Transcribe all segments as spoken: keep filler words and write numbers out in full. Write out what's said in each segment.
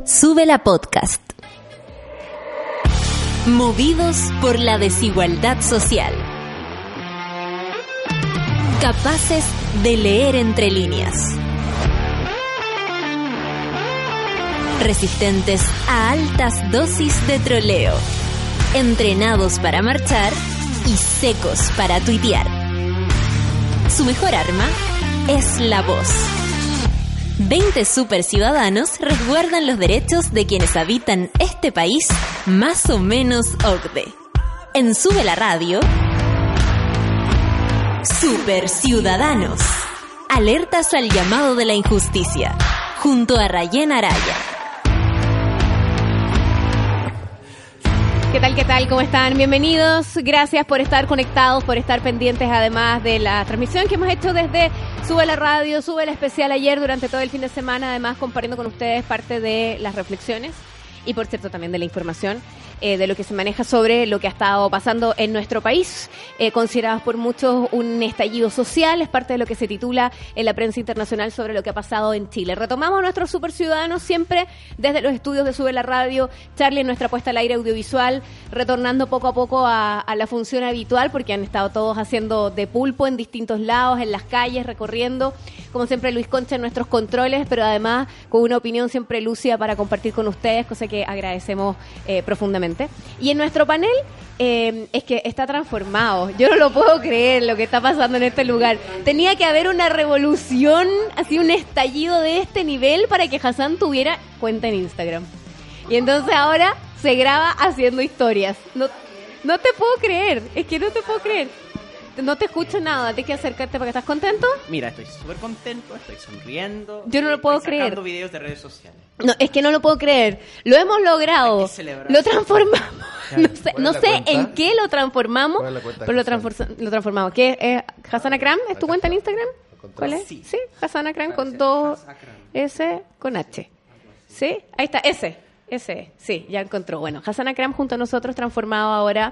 Sube la podcast. Movidos por la desigualdad social. Capaces de leer entre líneas. Resistentes a altas dosis de troleo. Entrenados para marchar y secos para tuitear. Su mejor arma es la voz. veinte superciudadanos resguardan los derechos de quienes habitan este país más o menos O C D E. En Sube la Radio, Superciudadanos. Alertas al llamado de la injusticia, junto a Rayén Araya. ¿Qué tal, qué tal? ¿Cómo están? Bienvenidos. Gracias por estar conectados, por estar pendientes además de la transmisión que hemos hecho desde Sube la Radio, Sube la Especial ayer durante todo el fin de semana, además compartiendo con ustedes parte de las reflexiones y, por cierto, también de la información eh, de lo que se maneja sobre lo que ha estado pasando en nuestro país, eh, considerados por muchos un estallido social, es parte de lo que se titula en la prensa internacional sobre lo que ha pasado en Chile. Retomamos a nuestros superciudadanos siempre desde los estudios de Sube la Radio, Charlie en nuestra puesta al aire audiovisual, retornando poco a poco a, a la función habitual, porque han estado todos haciendo de pulpo en distintos lados, en las calles, recorriendo, como siempre Luis Concha en nuestros controles, pero además con una opinión siempre lúcida para compartir con ustedes, cosa que agradecemos eh, profundamente. Y en nuestro panel eh, es que está transformado. Yo no lo puedo creer lo que está pasando en este lugar. Tenía que haber una revolución, así un estallido de este nivel para que Hassan tuviera cuenta en Instagram. Y entonces ahora se graba haciendo historias. No, no te puedo creer, es que no te puedo creer. No te escucho nada, tienes que acercarte porque estás contento. Mira, estoy súper contento, estoy sonriendo. Yo no lo puedo estoy creer. Sacando videos de redes sociales. No, es que no lo puedo creer. Lo hemos logrado. Hay que celebrar. Lo transformamos. No sé, no sé cuenta? en qué lo transformamos, ¿Cuál es la cuenta pero lo, Hassan? transfor- lo transformamos. ¿Qué es? Hassan Akram? ¿Es tu cuenta en Instagram? ¿Cuál es? Sí. Sí, Hassan Akram con Parece dos Hassan Akram. S con H. ¿Sí? Ahí está, S. S, sí, ya encontró. Bueno, Hassan Akram junto a nosotros transformado ahora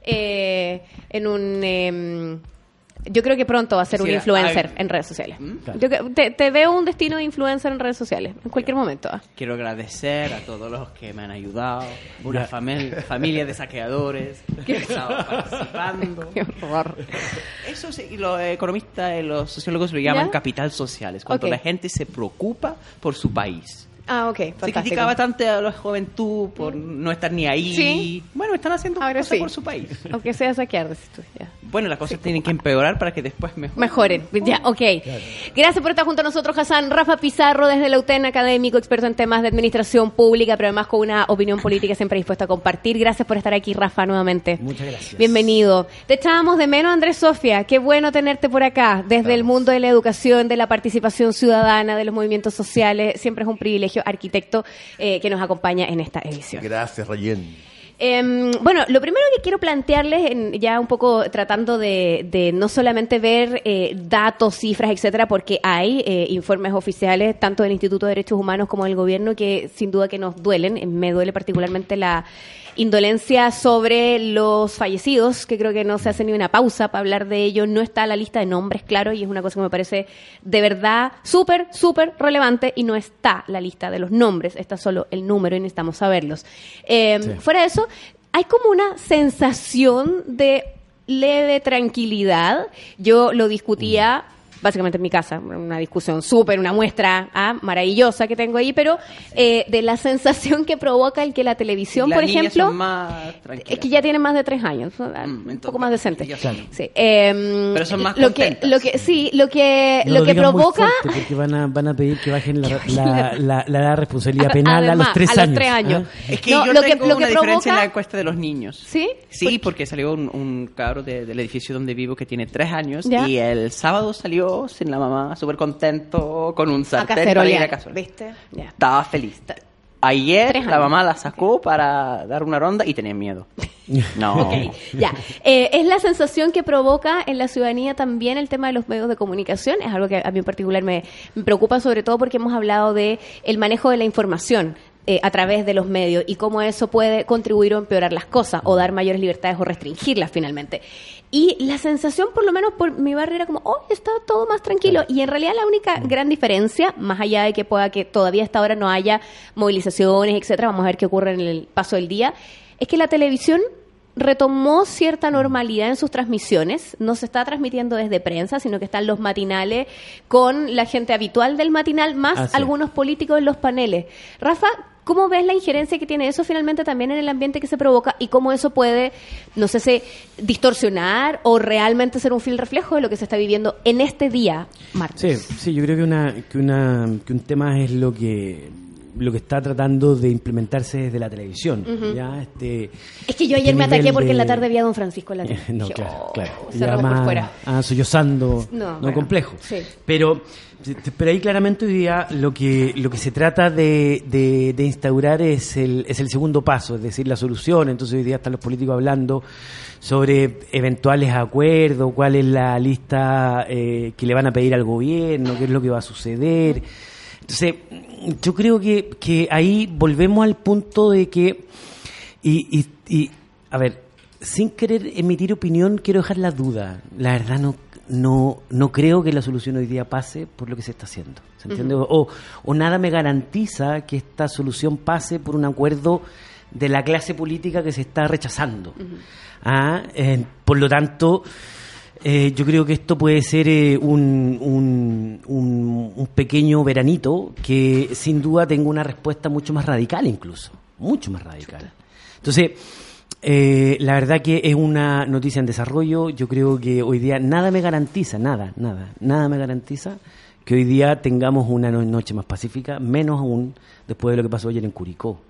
eh, en un... Eh, yo creo que pronto va a ser Sí, un influencer hay- en redes sociales. ¿Mm? Claro. Yo que- te, te veo un destino de influencer en redes sociales, en cualquier momento. ¿ah? Quiero agradecer a todos los que me han ayudado, una famil- familia de saqueadores que han estado participando. Qué horror. Eso sí, y los economistas y los sociólogos lo llaman ¿Ya? capital social, es cuando Ok. la gente se preocupa por su país. Ah, ok, Se fantástico. critica bastante a la juventud por no estar ni ahí. Sí. Bueno, están haciendo Ahora cosas sí. por su país. Aunque sea saquear, decís tú, ya. Bueno, las cosas tienen que empeorar para que después mejoren. Mejoren, ya, ok. Gracias por estar junto a nosotros, Hassan. Rafa Pizarro, desde la U T E N, académico, experto en temas de administración pública, pero además con una opinión política siempre dispuesta a compartir. Gracias por estar aquí, Rafa, nuevamente. Muchas gracias. Bienvenido. Te echábamos de menos, Andrés Sofía. Qué bueno tenerte por acá, desde el mundo de la educación, de la participación ciudadana, de los movimientos sociales. Siempre es un privilegio, arquitecto, eh, que nos acompaña en esta edición. Gracias, Rayén. Eh, bueno, lo primero que quiero plantearles, en, ya un poco tratando de, de no solamente ver eh, datos, cifras, etcétera, porque hay eh, informes oficiales tanto del Instituto de Derechos Humanos como del Gobierno que sin duda que nos duelen. Me duele particularmente la indolencia sobre los fallecidos, que creo que no se hace ni una pausa para hablar de ello. No está la lista de nombres, claro, y es una cosa que me parece de verdad súper, súper relevante, y no está la lista de los nombres, está solo el número y necesitamos saberlos. Eh, Sí. Fuera de eso, hay como una sensación de leve tranquilidad. Yo lo discutía básicamente en mi casa, una discusión súper, una muestra ah, maravillosa que tengo ahí, pero eh, de la sensación que provoca el que la televisión, Las por niñas ejemplo, son más tranquilas. es que ya tienen más de tres años, ¿no? Mm, un entonces, poco más decente. ya son- Sí. Eh, Pero son más lo que, contentas. lo que, sí, lo que, No lo que digan muy provoca. fuerte, porque van a, van a pedir que bajen la, bajen la, la- la, la edad de responsabilidad penal Además, a los tres a los años. tres años. ¿ah? Es que No, yo lo que- tengo lo que una diferencia en provoca- la encuesta de los niños. ¿Sí? Sí, porque salió un, un cabro de- del edificio donde vivo que tiene tres años ¿Ya? y el sábado salió sin la mamá, súper contento, con un A sartén para ir cacerolear, a cacerolear. ¿viste? Ya. Estaba feliz. Ayer Tres la años. mamá la sacó para dar una ronda y tenía miedo. No. Ok, ya. Eh, es la sensación que provoca en la ciudadanía también el tema de los medios de comunicación. Es algo que a mí en particular me, me preocupa, sobre todo porque hemos hablado de el manejo de la información. eh, a través de los medios y cómo eso puede contribuir o empeorar las cosas o dar mayores libertades o restringirlas finalmente. Y la sensación, por lo menos por mi barrio, era como, oh, está todo más tranquilo. Y en realidad la única gran diferencia, más allá de que pueda que todavía hasta ahora no haya movilizaciones, etcétera, vamos a ver qué ocurre en el paso del día, es que la televisión retomó cierta normalidad en sus transmisiones. No se está transmitiendo desde prensa, sino que están los matinales con la gente habitual del matinal, más ah, sí. algunos políticos en los paneles. Rafa, ¿cómo ves la injerencia que tiene eso finalmente también en el ambiente que se provoca y cómo eso puede, no sé si distorsionar o realmente ser un fiel reflejo de lo que se está viviendo en este día, martes? Sí, sí, yo creo que una que una que un tema es lo que lo que está tratando de implementarse desde la televisión. Uh-huh. ¿Ya? Este, es que yo ayer este me ataqué porque de... en la tarde vi a Don Francisco en la tele. No, Dije, claro, oh, claro. Cerramos por fuera. Ah, sollozando, no, no bueno, complejo. Sí. Pero, pero ahí claramente hoy día lo que lo que se trata de, de, de instaurar es el, es el segundo paso, es decir, la solución. Entonces hoy día están los políticos hablando sobre eventuales acuerdos, cuál es la lista eh, que le van a pedir al gobierno, qué es lo que va a suceder. Entonces, yo creo que, que ahí volvemos al punto de que, y, y, y, a ver, sin querer emitir opinión, quiero dejar la duda. La verdad no no no creo que la solución hoy día pase por lo que se está haciendo. ¿Se entiende? Uh-huh. O, o nada me garantiza que esta solución pase por un acuerdo de la clase política que se está rechazando. Uh-huh. Ah, eh, por lo tanto... Eh, yo creo que esto puede ser eh, un, un, un, un pequeño veranito que sin duda tenga una respuesta mucho más radical incluso, mucho más radical. Entonces, eh, la verdad que es una noticia en desarrollo. Yo creo que hoy día nada me garantiza, nada, nada, nada me garantiza que hoy día tengamos una noche más pacífica, menos aún después de lo que pasó ayer en Curicó.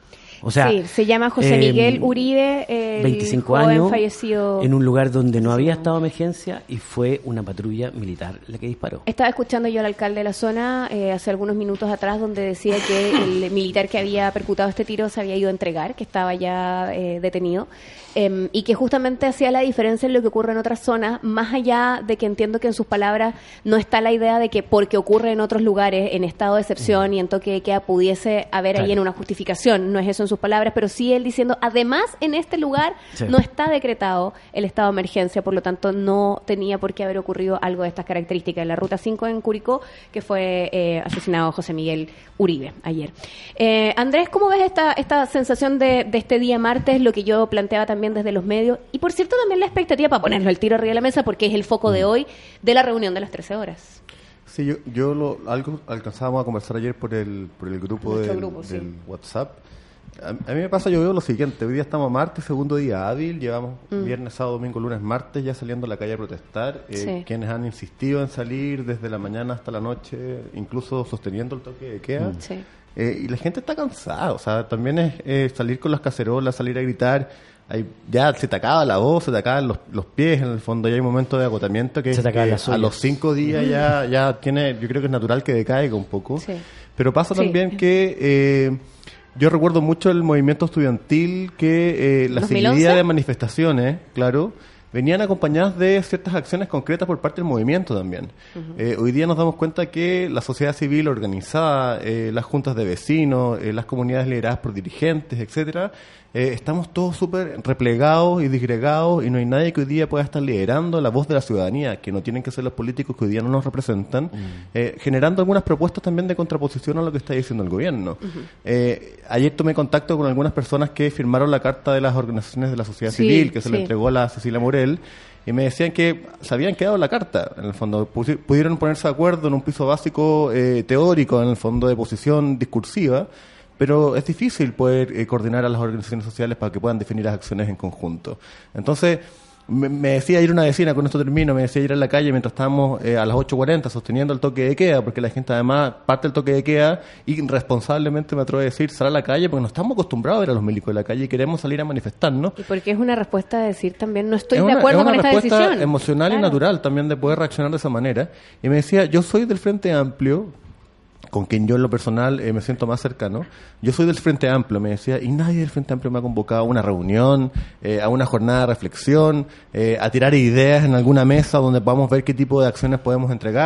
O sea, sí, se llama José Miguel eh, Uribe, el veinticinco joven años, fallecido en un lugar donde no había estado de emergencia y fue una patrulla militar la que disparó. Estaba escuchando yo al alcalde de la zona eh, hace algunos minutos atrás donde decía que el militar que había percutado este tiro se había ido a entregar, que estaba ya eh, detenido. Eh, y que justamente hacía la diferencia en lo que ocurre en otras zonas, más allá de que entiendo que en sus palabras no está la idea de que porque ocurre en otros lugares, en estado de excepción mm. y en toque de queda, pudiese haber claro. ahí en una justificación. No es eso en sus palabras, pero sí él diciendo, además en este lugar sí. no está decretado el estado de emergencia, por lo tanto no tenía por qué haber ocurrido algo de estas características. En la Ruta cinco en Curicó, que fue eh, asesinado José Miguel Uribe ayer. Eh, Andrés, ¿cómo ves esta, esta sensación de, de este día martes, lo que yo planteaba también desde los medios, y por cierto también la expectativa para ponerlo el tiro arriba de la mesa porque es el foco de hoy de la reunión de las trece horas? Sí, yo, yo lo, algo alcanzábamos a conversar ayer por el por el grupo, del, grupo sí. del WhatsApp. A, a mí me pasa, yo veo lo siguiente, hoy día estamos martes, segundo día hábil, llevamos mm. viernes, sábado, domingo, lunes, martes ya saliendo a la calle a protestar, eh, sí. quienes han insistido en salir desde la mañana hasta la noche, incluso sosteniendo el toque de queda. Mm. Sí. Eh, y la gente está cansada, o sea, también es eh, salir con las cacerolas, salir a gritar. Hay, ya se te acaba la voz, se te acaban los, los pies, en el fondo ya hay un momento de agotamiento que, que a los cinco días ya, ya tiene, yo creo que es natural que decaiga un poco, sí. pero pasa sí. también que eh, yo recuerdo mucho el movimiento estudiantil que eh, la seguidilla de manifestaciones, claro, venían acompañadas de ciertas acciones concretas por parte del movimiento también. Uh-huh. Eh, hoy día nos damos cuenta que la sociedad civil organizada, eh, las juntas de vecinos, eh, las comunidades lideradas por dirigentes, etcétera, eh, estamos todos súper replegados y disgregados y no hay nadie que hoy día pueda estar liderando la voz de la ciudadanía, que no tienen que ser los políticos que hoy día no nos representan, uh-huh. eh, generando algunas propuestas también de contraposición a lo que está diciendo el gobierno. Uh-huh. Eh, ayer tomé contacto con algunas personas que firmaron la carta de las organizaciones de la sociedad sí, civil, que se sí. le entregó a la Cecilia Morel, y me decían que se habían quedado la carta, en el fondo, pudieron ponerse de acuerdo en un piso básico eh, teórico, en el fondo de posición discursiva, pero es difícil poder eh, coordinar a las organizaciones sociales para que puedan definir las acciones en conjunto. Entonces, me, me decía ir una vecina, con esto termino, me decía ir a la calle mientras estábamos eh, a las ocho cuarenta sosteniendo el toque de queda, porque la gente además parte del toque de queda y irresponsablemente, me atrevo a decir, sale a la calle porque no estamos acostumbrados a ver a los milicos de la calle y queremos salir a manifestarnos. Y porque es una respuesta de decir también no estoy de acuerdo con esta decisión. Es una respuesta emocional claro. y natural también de poder reaccionar de esa manera. Y me decía, yo soy del Frente Amplio, con quien yo en lo personal eh, me siento más cercano. Yo soy del Frente Amplio, me decía, y nadie del Frente Amplio me ha convocado a una reunión, eh, a una jornada de reflexión, eh, a tirar ideas en alguna mesa donde podamos ver qué tipo de acciones podemos entregar.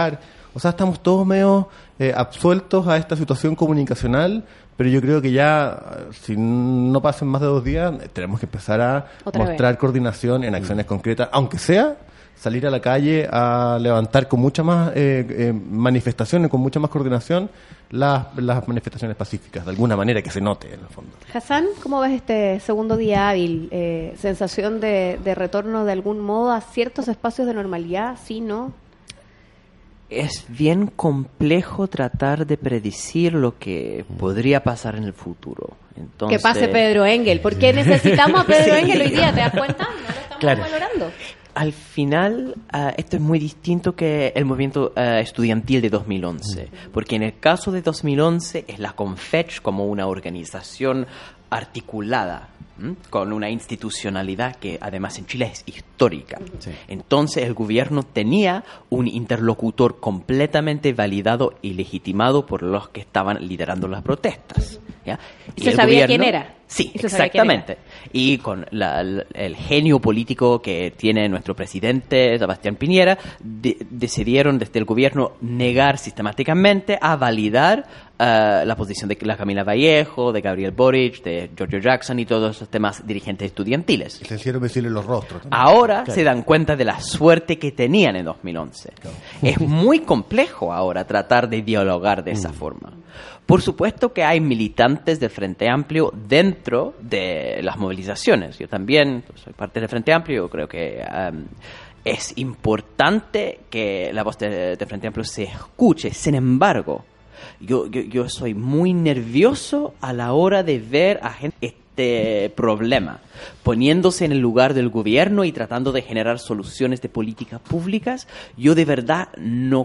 O sea, estamos todos medio eh, absueltos a esta situación comunicacional, pero yo creo que ya, si no pasen más de dos días, tenemos que empezar a Otra mostrar vez. coordinación en acciones mm. concretas, aunque sea salir a la calle a levantar con mucha más eh, eh, manifestaciones, con mucha más coordinación, las, las manifestaciones pacíficas, de alguna manera que se note en el fondo. Hassan, ¿cómo ves este segundo día hábil? Eh, ¿Sensación de, de retorno de algún modo a ciertos espacios de normalidad? ¿Sí, no? Es bien complejo tratar de predecir lo que podría pasar en el futuro. Entonces... Que pase Pedro Engel, porque necesitamos a Pedro sí. Engel hoy día, ¿te das cuenta? No lo estamos claro. valorando. Al final, uh, esto es muy distinto que el movimiento uh, estudiantil de dos mil once, porque en el caso de dos mil once es la Confech como una organización articulada, ¿m? con una institucionalidad que además en Chile es histórica. Sí. Entonces el gobierno tenía un interlocutor completamente validado y legitimado por los que estaban liderando las protestas. ¿Ya? ¿Y se sabía quién era? Sí, exactamente. Y con la, el, el genio político que tiene nuestro presidente, Sebastián Piñera, de, decidieron desde el gobierno negar sistemáticamente a validar uh, la posición de la Camila Vallejo, de Gabriel Boric, de Giorgio Jackson y todos los demás dirigentes estudiantiles. Se hicieron decirle los rostros también. Ahora claro. se dan cuenta de la suerte que tenían en dos mil once. Claro. Es muy complejo ahora tratar de dialogar de esa mm. forma. Por supuesto que hay militantes del Frente Amplio dentro de las movilizaciones. Yo también soy parte del Frente Amplio. Yo creo que um, es importante que la voz de, de Frente Amplio se escuche. Sin embargo, yo, yo, yo soy muy nervioso a la hora de ver a gente este problema, poniéndose en el lugar del gobierno y tratando de generar soluciones de políticas públicas. Yo de verdad no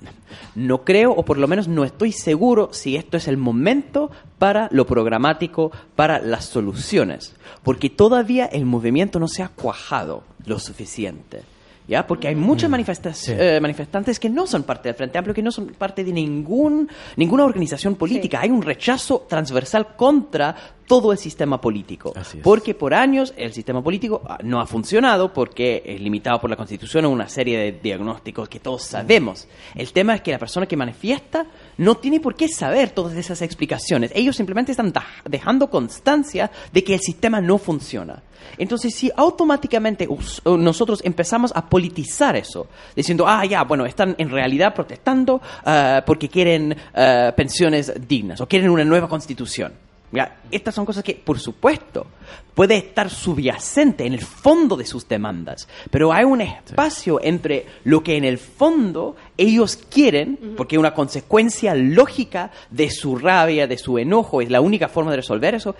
No creo, o por lo menos no estoy seguro si esto es el momento para lo programático, para las soluciones, porque todavía el movimiento no se ha cuajado lo suficiente. ¿Ya? Porque hay muchos manifesta- sí. eh, manifestantes que no son parte del Frente Amplio, que no son parte de ningún ninguna organización política. Sí. Hay un rechazo transversal contra todo el sistema político. Porque por años el sistema político no ha funcionado porque es limitado por la Constitución a una serie de diagnósticos que todos sabemos. El tema es que la persona que manifiesta no tiene por qué saber todas esas explicaciones. Ellos simplemente están da- dejando constancia de que el sistema no funciona. Entonces, si automáticamente us- nosotros empezamos a politizar eso, diciendo, ah, ya, bueno, están en realidad protestando uh, porque quieren uh, pensiones dignas o quieren una nueva constitución. Ya, estas son cosas que, por supuesto, puede estar subyacente en el fondo de sus demandas, pero hay un espacio sí. entre lo que en el fondo ellos quieren, uh-huh. porque una consecuencia lógica de su rabia, de su enojo, es la única forma de resolver eso.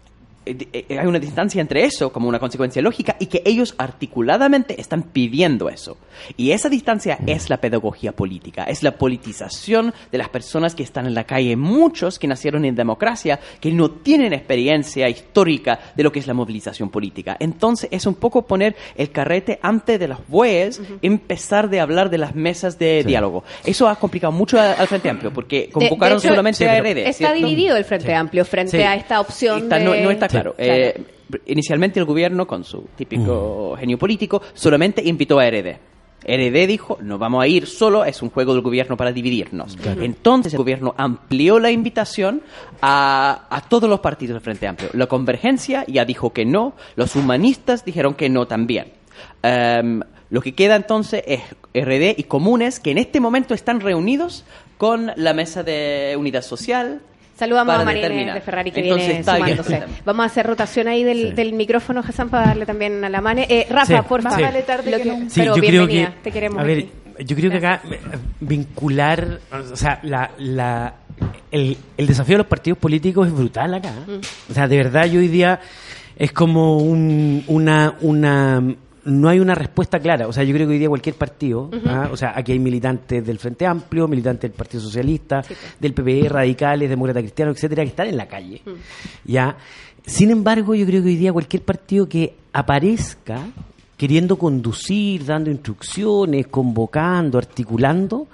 Hay una distancia entre eso como una consecuencia lógica y que ellos articuladamente están pidiendo eso. Y esa distancia es la pedagogía política, es la politización de las personas que están en la calle. Muchos que nacieron en democracia, que no tienen experiencia histórica de lo que es la movilización política. Entonces es un poco poner el carrete antes de los bueyes, uh-huh. empezar de hablar de las mesas de sí. diálogo. Eso ha complicado mucho al Frente Amplio, porque convocaron de, de hecho, solamente sí, a R D. Está ¿cierto? dividido el Frente sí. Amplio frente sí. a esta opción está, de... No, no está claro. Sí, eh, claro. Inicialmente el gobierno, con su típico mm. genio político, solamente invitó a R D. R D dijo, no vamos a ir solo, es un juego del gobierno para dividirnos. Claro. Entonces el gobierno amplió la invitación a, a todos los partidos del Frente Amplio. La Convergencia ya dijo que no, los humanistas dijeron que no también. Um, lo que queda entonces es R D y Comunes, que en este momento están reunidos con la Mesa de Unidad Social. Saludamos a Marina de Ferrari que Entonces, viene sumándose. Vamos a hacer rotación ahí del, sí. del micrófono, Hassan, para darle también a la Mane. Eh, Rafa, sí, por favor. Sí. Dale tarde Lo que, que no. sí, Pero yo bienvenida, creo que, te queremos. A ver, aquí. yo creo que acá vincular, o sea, la, la, el, el desafío de los partidos políticos es brutal acá. Mm. O sea, de verdad, yo hoy día es como un, una... una no hay una respuesta clara. O sea, yo creo que hoy día cualquier partido, uh-huh. ¿ah? O sea, aquí hay militantes del Frente Amplio, militantes del Partido Socialista, sí, pues. del P P D, radicales, demócratas cristianos, etcétera, que están en la calle. Uh-huh. ¿Ya? Sin embargo, yo creo que hoy día cualquier partido que aparezca queriendo conducir, dando instrucciones, convocando, articulando,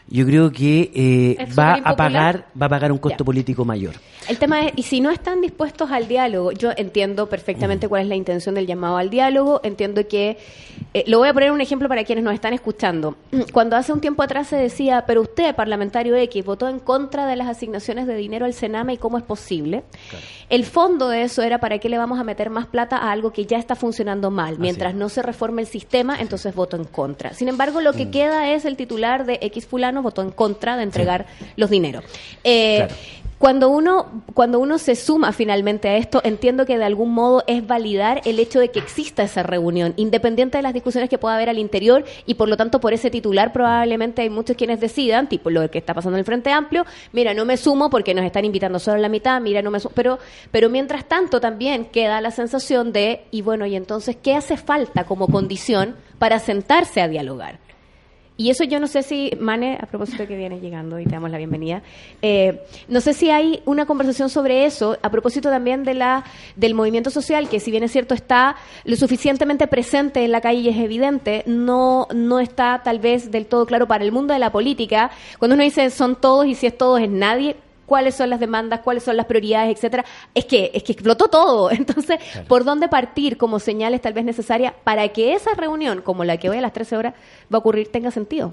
yo creo que eh, va a pagar va a pagar un costo ya. político mayor. El tema es, y si no están dispuestos al diálogo, yo entiendo perfectamente cuál es la intención del llamado al diálogo, entiendo que, eh, lo voy a poner un ejemplo para quienes nos están escuchando. Cuando hace un tiempo atrás se decía, pero usted, parlamentario X, votó en contra de las asignaciones de dinero al Sename y cómo es posible, claro. El fondo de eso era para qué le vamos a meter más plata a algo que ya está funcionando mal. Mientras no se reforme el sistema, entonces voto en contra. Sin embargo, lo que mm. queda es el titular de X fulano votó en contra de entregar sí. los dineros. Eh, claro. Cuando uno, cuando uno se suma finalmente a esto, entiendo que de algún modo es validar el hecho de que exista esa reunión, independiente de las discusiones que pueda haber al interior, y por lo tanto por ese titular probablemente hay muchos quienes decidan, tipo lo que está pasando en el Frente Amplio, mira, no me sumo porque nos están invitando solo a la mitad, mira, no me sumo, pero, pero mientras tanto también queda la sensación de, y bueno, y entonces, ¿qué hace falta como condición para sentarse a dialogar? Y eso yo no sé si, Mane, a propósito de que vienes llegando y te damos la bienvenida, eh, no sé si hay una conversación sobre eso, a propósito también de la del movimiento social, que si bien es cierto está lo suficientemente presente en la calle y es evidente, no, no está tal vez del todo claro para el mundo de la política. Cuando uno dice son todos y si es todos es nadie, cuáles son las demandas, cuáles son las prioridades, etcétera, es que es que explotó todo. Entonces, claro. ¿por dónde partir como señales tal vez necesarias para que esa reunión, como la que hoy a las trece horas va a ocurrir, tenga sentido?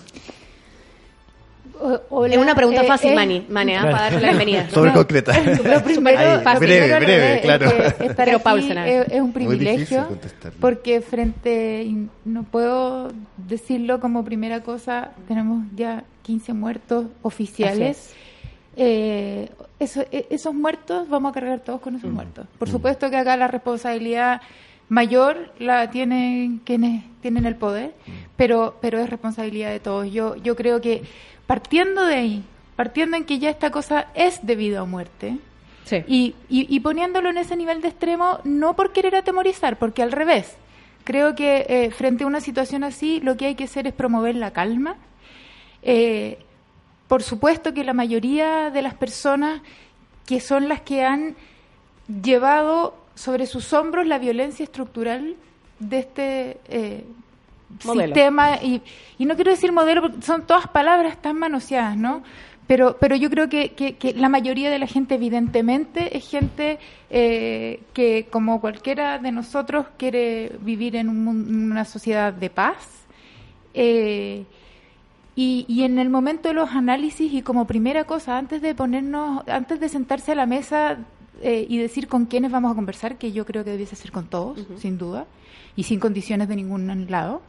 Hola, es una pregunta eh, fácil, eh, Mani, Mani, ¿eh? Para darle la bienvenida. Sobre concreta. Lo primero, Ahí, fácil, breve, pero breve, es claro. Que estar pero aquí es, es un privilegio, porque frente, no puedo decirlo como primera cosa, tenemos ya quince muertos oficiales. Eh, eso, esos muertos vamos a cargar todos con esos mm. muertos. Por mm. supuesto que acá la responsabilidad mayor la tienen quienes tienen el poder, mm. pero pero es responsabilidad de todos. Yo yo creo que partiendo de ahí, partiendo en que ya esta cosa es de vida o muerte, sí. y, y, y poniéndolo en ese nivel de extremo, no por querer atemorizar, porque al revés, creo que eh, frente a una situación así, lo que hay que hacer es promover la calma. Eh, Por supuesto que la mayoría de las personas que son las que han llevado sobre sus hombros la violencia estructural de este eh, sistema, y, y no quiero decir modelo porque son todas palabras tan manoseadas, ¿no? Pero, pero yo creo que, que, que la mayoría de la gente evidentemente es gente eh, que, como cualquiera de nosotros, quiere vivir en, un, en una sociedad de paz. Eh, Y, y en el momento de los análisis, y como primera cosa, antes de ponernos, antes de sentarse a la mesa eh, y decir con quiénes vamos a conversar, que yo creo que debiese ser con todos, uh-huh. sin duda, y sin condiciones de ningún lado,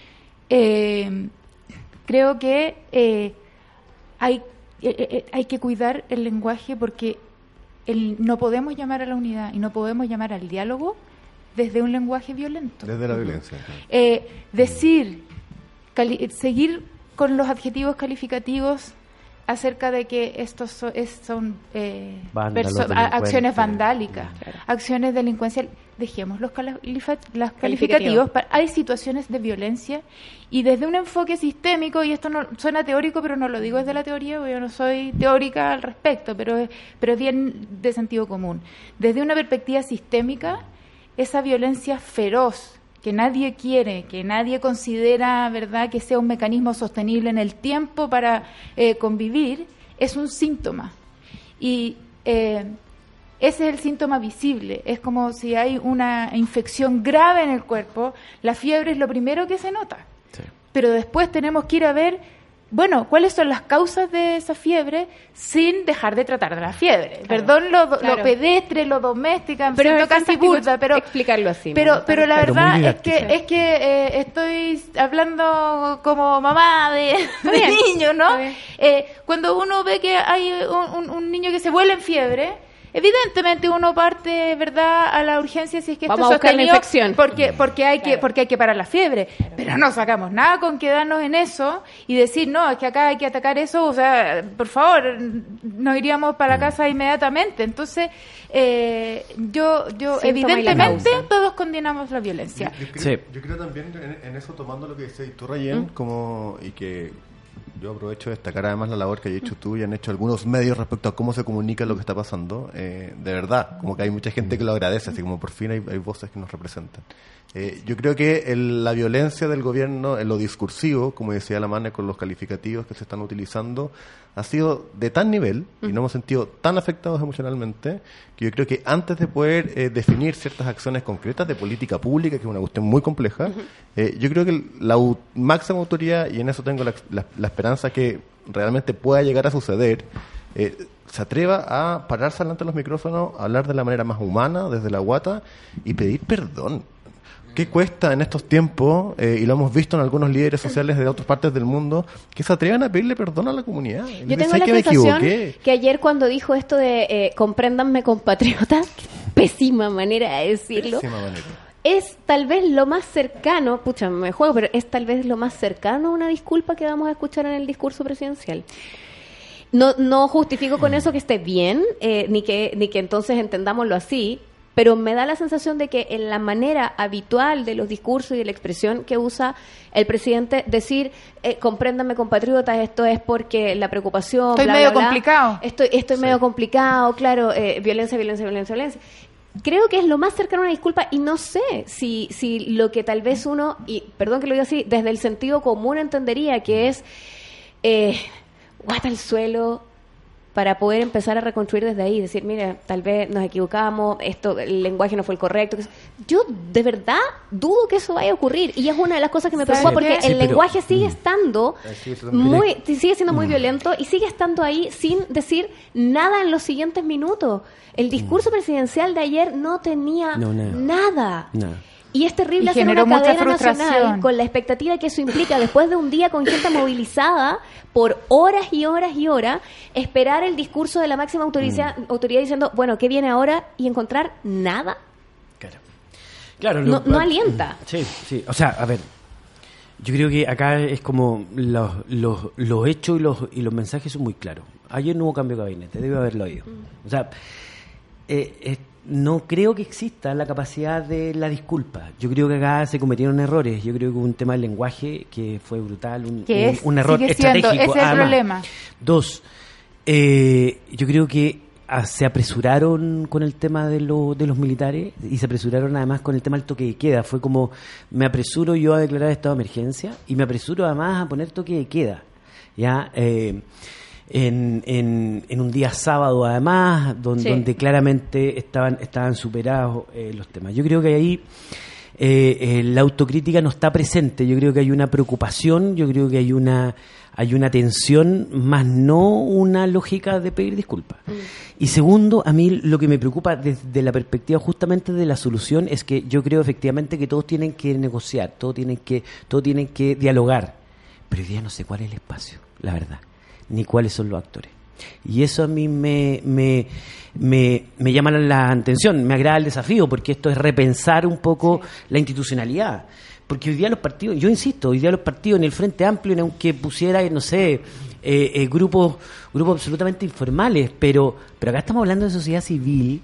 eh, creo que eh, hay, eh, eh, hay que cuidar el lenguaje, porque el, no podemos llamar a la unidad y no podemos llamar al diálogo desde un lenguaje violento. Desde la uh-huh. violencia. Claro. Eh, decir, cali- seguir con los adjetivos calificativos acerca de que estos so, es, son eh, perso- acciones vandálicas, claro. acciones delincuenciales. Dejemos los califa- los calificativos. Para, hay situaciones de violencia, y desde un enfoque sistémico, y esto no suena teórico, pero no lo digo desde la teoría, porque yo no soy teórica al respecto, pero es, pero es bien de sentido común. Desde una perspectiva sistémica, esa violencia feroz que nadie quiere, que nadie considera, ¿verdad?, que sea un mecanismo sostenible en el tiempo para eh, convivir, es un síntoma. Y eh, ese es el síntoma visible. Es como si hay una infección grave en el cuerpo, la fiebre es lo primero que se nota. Sí. Pero después tenemos que ir a ver, bueno, ¿cuáles son las causas de esa fiebre sin dejar de tratar de la fiebre? Claro, Perdón lo, claro. lo pedestre, lo doméstica, pero es casi burda, pero explicarlo así. Pero, ¿no? pero la claro, verdad es que es que eh, estoy hablando como mamá de, de niño, ¿no? Eh, cuando uno ve que hay un, un, un niño que se vuela en fiebre, evidentemente uno parte, ¿verdad?, a la urgencia si es que Vamos esto a buscar la infección, porque porque hay claro. que porque hay que parar la fiebre, claro. pero no sacamos nada con quedarnos en eso y decir, no, es que acá hay que atacar eso, o sea, por favor, nos iríamos para la casa inmediatamente. Entonces, eh, yo yo sí, evidentemente todos condenamos la violencia. Yo, yo, creo, sí. yo creo también en, en eso, tomando lo que dice tú, Rayén, mm. como y que Yo aprovecho de destacar además la labor que has hecho tú y han hecho algunos medios respecto a cómo se comunica lo que está pasando. Eh, de verdad, como que hay mucha gente que lo agradece, así como por fin hay, hay voces que nos representan. Eh, yo creo que el, la violencia del gobierno en lo discursivo, como decía la Mane, con los calificativos que se están utilizando, ha sido de tal nivel y nos hemos sentido tan afectados emocionalmente que yo creo que antes de poder eh, definir ciertas acciones concretas de política pública, que es una cuestión muy compleja, uh-huh. eh, yo creo que la u- máxima autoridad, y en eso tengo la, la, la esperanza que realmente pueda llegar a suceder, eh, se atreva a pararse delante de los micrófonos, a hablar de la manera más humana, desde la guata, y pedir perdón. ¿Qué cuesta en estos tiempos, eh, y lo hemos visto en algunos líderes sociales de otras partes del mundo, que se atrevan a pedirle perdón a la comunidad? Yo tengo la sensación que ayer cuando dijo esto de eh, compréndanme compatriotas, pésima manera de decirlo, pésima manera. Es tal vez lo más cercano, pucha, me juego, pero es tal vez lo más cercano a una disculpa que vamos a escuchar en el discurso presidencial. No, no justifico con eso que esté bien, eh, ni que ni que entonces entendámoslo así, pero me da la sensación de que en la manera habitual de los discursos y de la expresión que usa el presidente, decir, eh, compréndanme compatriotas, esto es porque la preocupación... Estoy bla, medio bla, bla, complicado. Estoy, estoy sí. medio complicado, claro, eh, violencia, violencia, violencia, violencia. Creo que es lo más cercano a una disculpa y no sé si, si lo que tal vez uno, y perdón que lo diga así, desde el sentido común entendería que es eh, guata el suelo, para poder empezar a reconstruir desde ahí, decir, mira, tal vez nos equivocamos, esto, el lenguaje no fue el correcto. Yo de verdad dudo que eso vaya a ocurrir y es una de las cosas que me preocupa porque sí, el pero, lenguaje sigue estando sí, muy, sigue siendo muy violento y sigue estando ahí sin decir nada en los siguientes minutos. El discurso presidencial de ayer no tenía no, no. nada. No. Y es terrible y hacer generó una mucha cadena frustración nacional con la expectativa que eso implica después de un día con gente movilizada por horas y horas y horas, esperar el discurso de la máxima autoridad, mm. autoridad diciendo, bueno, ¿qué viene ahora? Y encontrar nada. Claro. Claro, no, lo, no alienta. Sí, sí. O sea, a ver, yo creo que acá es como los, los, los hechos y los, y los mensajes son muy claros. Ayer no hubo cambio de gabinete, debe haberlo oído. Mm. O sea, eh, eh, no creo que exista la capacidad de la disculpa. Yo creo que acá se cometieron errores. Yo creo que hubo un tema del lenguaje que fue brutal, un, un, es, un error sigue estratégico. Siendo, ese es el Además, problema. Dos, eh, yo creo que a, se apresuraron con el tema de, lo, de los militares y se apresuraron además con el tema del toque de queda. Fue como, me apresuro yo a declarar estado de emergencia y me apresuro además a poner toque de queda. Ya, eh, En, en, en un día sábado además, donde, sí. donde claramente estaban, estaban superados eh, los temas. Yo creo que ahí eh, eh, la autocrítica no está presente, yo creo que hay una preocupación, yo creo que hay una, hay una tensión, más no una lógica de pedir disculpas. Mm. Y segundo, a mí lo que me preocupa desde la perspectiva justamente de la solución es que yo creo efectivamente que todos tienen que negociar, todos tienen que, todos tienen que dialogar, pero hoy día no sé cuál es el espacio, la verdad, ni cuáles son los actores. Y eso a mí me, me, me, me llama la atención, me agrada el desafío, porque esto es repensar un poco sí. la institucionalidad. Porque hoy día los partidos, yo insisto, hoy día los partidos en el Frente Amplio, aunque pusiera, no sé, eh, eh, grupos grupos absolutamente informales, pero, pero acá estamos hablando de sociedad civil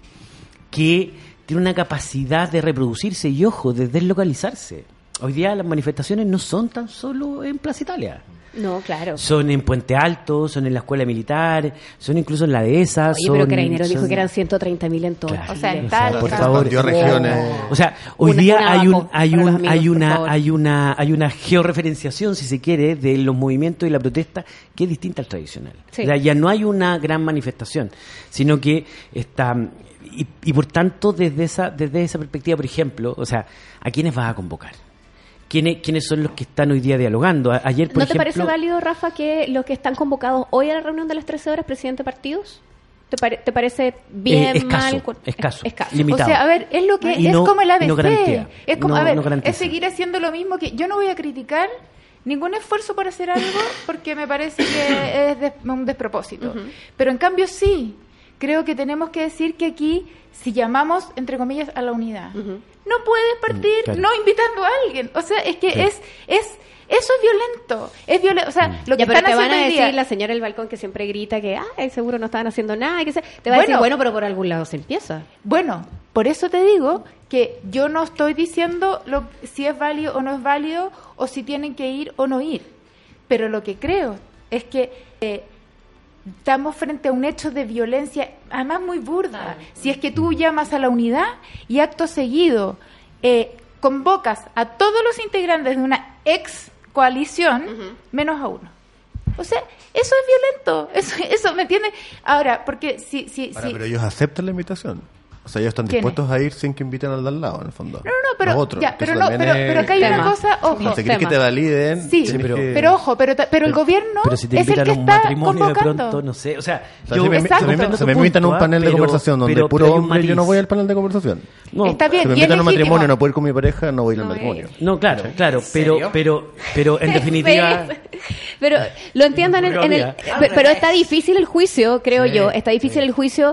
que tiene una capacidad de reproducirse y, ojo, de deslocalizarse. Hoy día las manifestaciones no son tan solo en Plaza Italia. No, claro. Son en Puente Alto, son en la Escuela Militar, son incluso en la Dehesa. Oye, son, pero Carabineros son... dijo que eran ciento treinta mil en todo. Claro. O sea, en tal. Por favor, regiones. O sea, hoy una, día una hay un, abajo, hay un, amigos, hay una, por hay una, hay una georreferenciación, si se quiere, de los movimientos y la protesta que es distinta al tradicional. Sí. O sea, ya no hay una gran manifestación, sino que está y, y por tanto desde esa, desde esa perspectiva, por ejemplo, o sea, ¿a quiénes vas a convocar? ¿Quiénes, ¿Quiénes son los que están hoy día dialogando? Ayer, por ¿No te ejemplo, parece válido, Rafa, que los que están convocados hoy a la reunión de las trece horas, presidente de partidos? ¿Te, pare, ¿Te parece bien, eh, escaso, mal? Escaso, escaso. limitado. O sea, a ver, es lo que y es no, como el A B C. No garantía, es como, no, a ver, no es seguir haciendo lo mismo que yo no voy a criticar ningún esfuerzo por hacer algo porque me parece que es de, un despropósito. Uh-huh. Pero en cambio sí, creo que tenemos que decir que aquí si llamamos, entre comillas, a la unidad, uh-huh. no puedes partir claro. no invitando a alguien. O sea, es que sí. es es eso es violento. Es violento. O sea, mm. lo que ya, pero están te van a decir día... la señora del balcón que siempre grita que ay, seguro no estaban haciendo nada. Que se... Te va bueno, a decir, bueno, pero por algún lado se empieza. Bueno, por eso te digo que yo no estoy diciendo lo, si es válido o no es válido, o si tienen que ir o no ir. Pero lo que creo es que eh, estamos frente a un hecho de violencia, además muy burda. Si es que tú llamas a la unidad y acto seguido eh, convocas a todos los integrantes de una ex coalición, uh-huh. menos a uno. O sea, eso es violento, eso, eso ¿me entiendes? Ahora, porque si... si, Ahora, si pero ellos aceptan la invitación. O sea, ellos están dispuestos a ir sin que inviten al de al lado, en el fondo. No, no, no, pero, otros, ya, pero, no, pero, pero acá hay tema. una cosa, ojo. Si quieres que te validen... Sí, sí pero, que... pero ojo, pero, pero, pero el gobierno pero si te es el que a un está matrimonio convocando. De pronto, no sé, o sea... O sea yo, si me, exacto, se me, se me invitan a un panel de pero, conversación donde pero, puro hombre, yo no voy al panel de conversación. No, está bien, si me invitan a un matrimonio, no puedo ir con mi pareja, no voy a ir al matrimonio. No, claro, claro, pero, pero, pero en definitiva... Pero lo entiendo en el... En el pero está difícil el juicio, creo yo, está difícil el juicio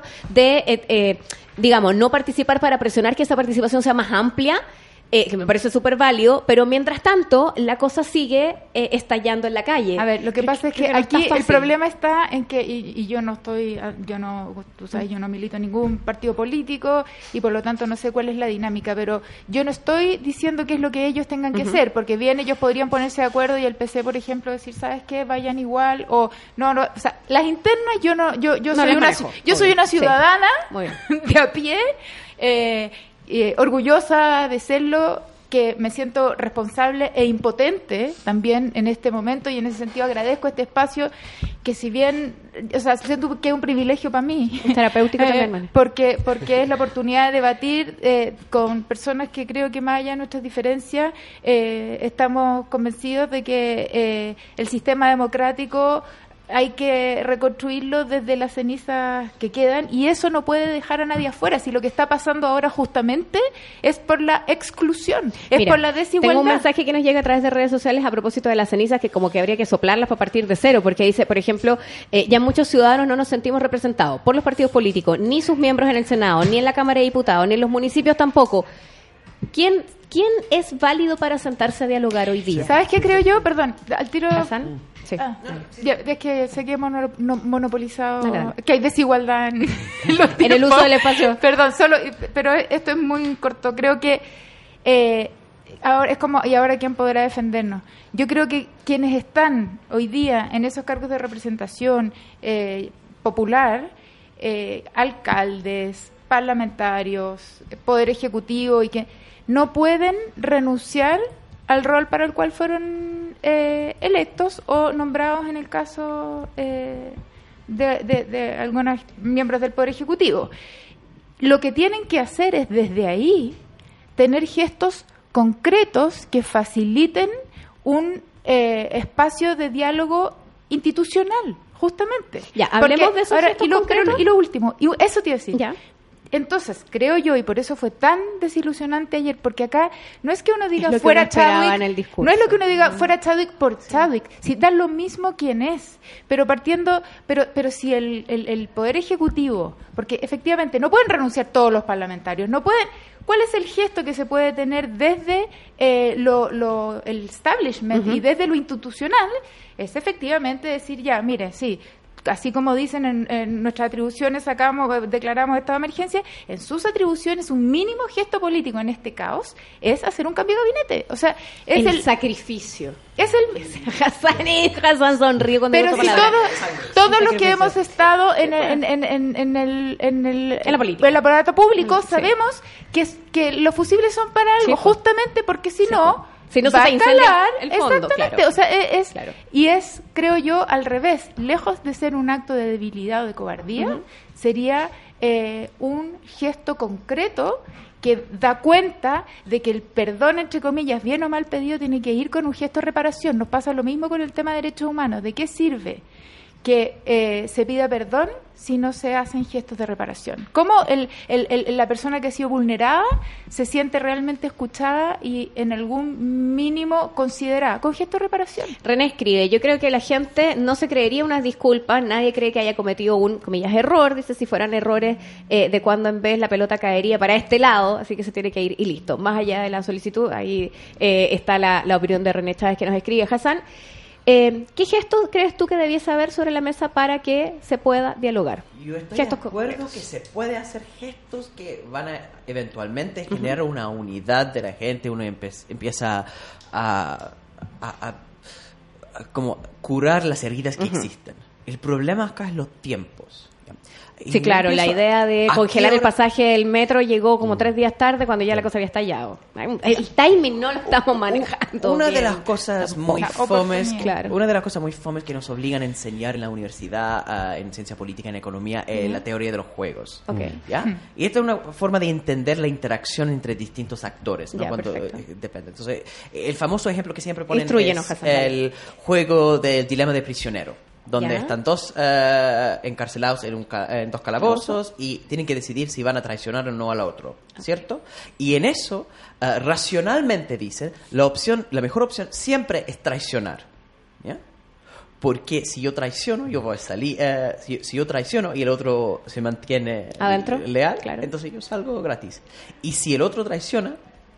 de... digamos, no participar para presionar que esa participación sea más amplia, eh, que me parece súper válido, pero mientras tanto la cosa sigue eh, estallando en la calle. A ver, lo que creo, pasa es que, que aquí el problema está en que, y, y yo no estoy, yo no, tú sabes, yo no milito en ningún partido político y por lo tanto no sé cuál es la dinámica, pero yo no estoy diciendo qué es lo que ellos tengan que uh-huh. ser, porque bien ellos podrían ponerse de acuerdo y el P C, por ejemplo, decir, ¿sabes qué? Vayan igual, o no, no, o sea, las internas yo no, yo, yo no soy una, manejo. yo soy una ciudadana sí. de a pie, eh, Eh, orgullosa de serlo, que me siento responsable e impotente también en este momento, y en ese sentido agradezco este espacio que, si bien, o sea, siento que es un privilegio para mí, terapéutico eh, también, porque porque es la oportunidad de debatir eh, con personas que creo que, más allá de nuestras diferencias, eh, estamos convencidos de que eh, el sistema democrático hay que reconstruirlo desde las cenizas que quedan, y eso no puede dejar a nadie afuera. Si lo que está pasando ahora justamente es por la exclusión, es Mira, por la desigualdad. Tengo un mensaje que nos llega a través de redes sociales a propósito de las cenizas, que como que habría que soplarlas para partir de cero, porque dice, por ejemplo, eh, ya muchos ciudadanos no nos sentimos representados por los partidos políticos, ni sus miembros en el Senado, ni en la Cámara de Diputados, ni en los municipios tampoco. ¿Quién, quién es válido para sentarse a dialogar hoy día? ¿Sabes qué creo yo? Perdón, al tiro... ¿Hassan? Sí. Ah, ya, es que sé que hemos monopolizado, no, no. que hay desigualdad en, en, en el uso del espacio. Perdón, solo, pero esto es muy corto. Creo que eh, ahora es como, ¿y ahora quién podrá defendernos? Yo creo que quienes están hoy día en esos cargos de representación eh, popular, eh, alcaldes, parlamentarios, poder ejecutivo, y que no pueden renunciar al rol para el cual fueron eh, electos o nombrados en el caso eh, de, de, de algunos miembros del Poder Ejecutivo. Lo que tienen que hacer es, desde ahí, tener gestos concretos que faciliten un eh, espacio de diálogo institucional, justamente. Ya, hablemos Porque, de esos ahora, gestos y lo, concretos. y lo último, y eso te iba a decir. Ya. Entonces, creo yo, y por eso fue tan desilusionante ayer, porque acá no es que uno diga es lo fuera que uno Chadwick, en el discurso. no es lo que uno diga fuera Chadwick por sí. Chadwick, si da lo mismo quién es, pero partiendo, pero pero si el, el, el Poder Ejecutivo, porque efectivamente no pueden renunciar todos los parlamentarios, no pueden, ¿cuál es el gesto que se puede tener desde eh, lo, lo, el establishment uh-huh. y desde lo institucional? Es efectivamente decir, ya, mire, sí, así como dicen en, en nuestras atribuciones, sacamos, declaramos estado de emergencia, en sus atribuciones un mínimo gesto político en este caos es hacer un cambio de gabinete. O sea, es el, el sacrificio. Es el Hassan y Hassan sonríe cuando pero si todos todos los que hemos estado en el, en, en, en, en el en el en la política, en el aparato público, sí. sabemos que que los fusibles son para algo, sí, justamente porque si sí, no Si no va se a calar, el fondo, exactamente, claro. o sea, es, claro. y es, creo yo, al revés, lejos de ser un acto de debilidad o de cobardía, uh-huh. sería eh, un gesto concreto que da cuenta de que el perdón, entre comillas, bien o mal pedido, tiene que ir con un gesto de reparación. Nos pasa lo mismo con el tema de derechos humanos. ¿De qué sirve que eh, se pida perdón si no se hacen gestos de reparación? ¿Cómo el, el, el, la persona que ha sido vulnerada se siente realmente escuchada y en algún mínimo considerada? Con gestos de reparación. René escribe, yo creo que la gente no se creería unas disculpas, nadie cree que haya cometido un, comillas, error, dice, si fueran errores eh, de cuando en vez la pelota caería para este lado, así que se tiene que ir y listo. Más allá de la solicitud, ahí eh, está la, la opinión de René Chávez que nos escribe. Hassan, Eh, ¿qué gestos crees tú que debiese haber sobre la mesa para que se pueda dialogar? Yo estoy gestos de acuerdo concretos. que se puede hacer gestos que van a eventualmente generar uh-huh. una unidad de la gente, uno empe- empieza a, a, a, como curar las heridas que uh-huh. existen. El problema acá es los tiempos. Sí, claro, la idea de congelar el pasaje del metro llegó como tres días tarde cuando ya la cosa había estallado. El timing no lo estamos manejando. Una bien. de las cosas muy fomes, claro. una de las cosas muy fomes que nos obligan a enseñar en la universidad, uh, en ciencia política, en economía, es uh-huh. la teoría de los juegos. Okay. ¿Ya? Uh-huh. Y esta es una forma de entender la interacción entre distintos actores, ¿no? Ya, Cuando, perfecto. eh, depende. Entonces, el famoso ejemplo que siempre ponen Instrúyenos, es el juego del dilema de prisionero. Donde ¿Ya? están dos uh, encarcelados en, un ca- en dos calabozos y tienen que decidir si van a traicionar o no al otro, ¿cierto? Y en eso, uh, racionalmente dicen, la opción, la mejor opción siempre es traicionar, ¿ya? Porque si yo traiciono, yo voy a salir, uh, si, si yo traiciono y el otro se mantiene adentro, leal, claro. entonces yo salgo gratis. Y si el otro traiciona,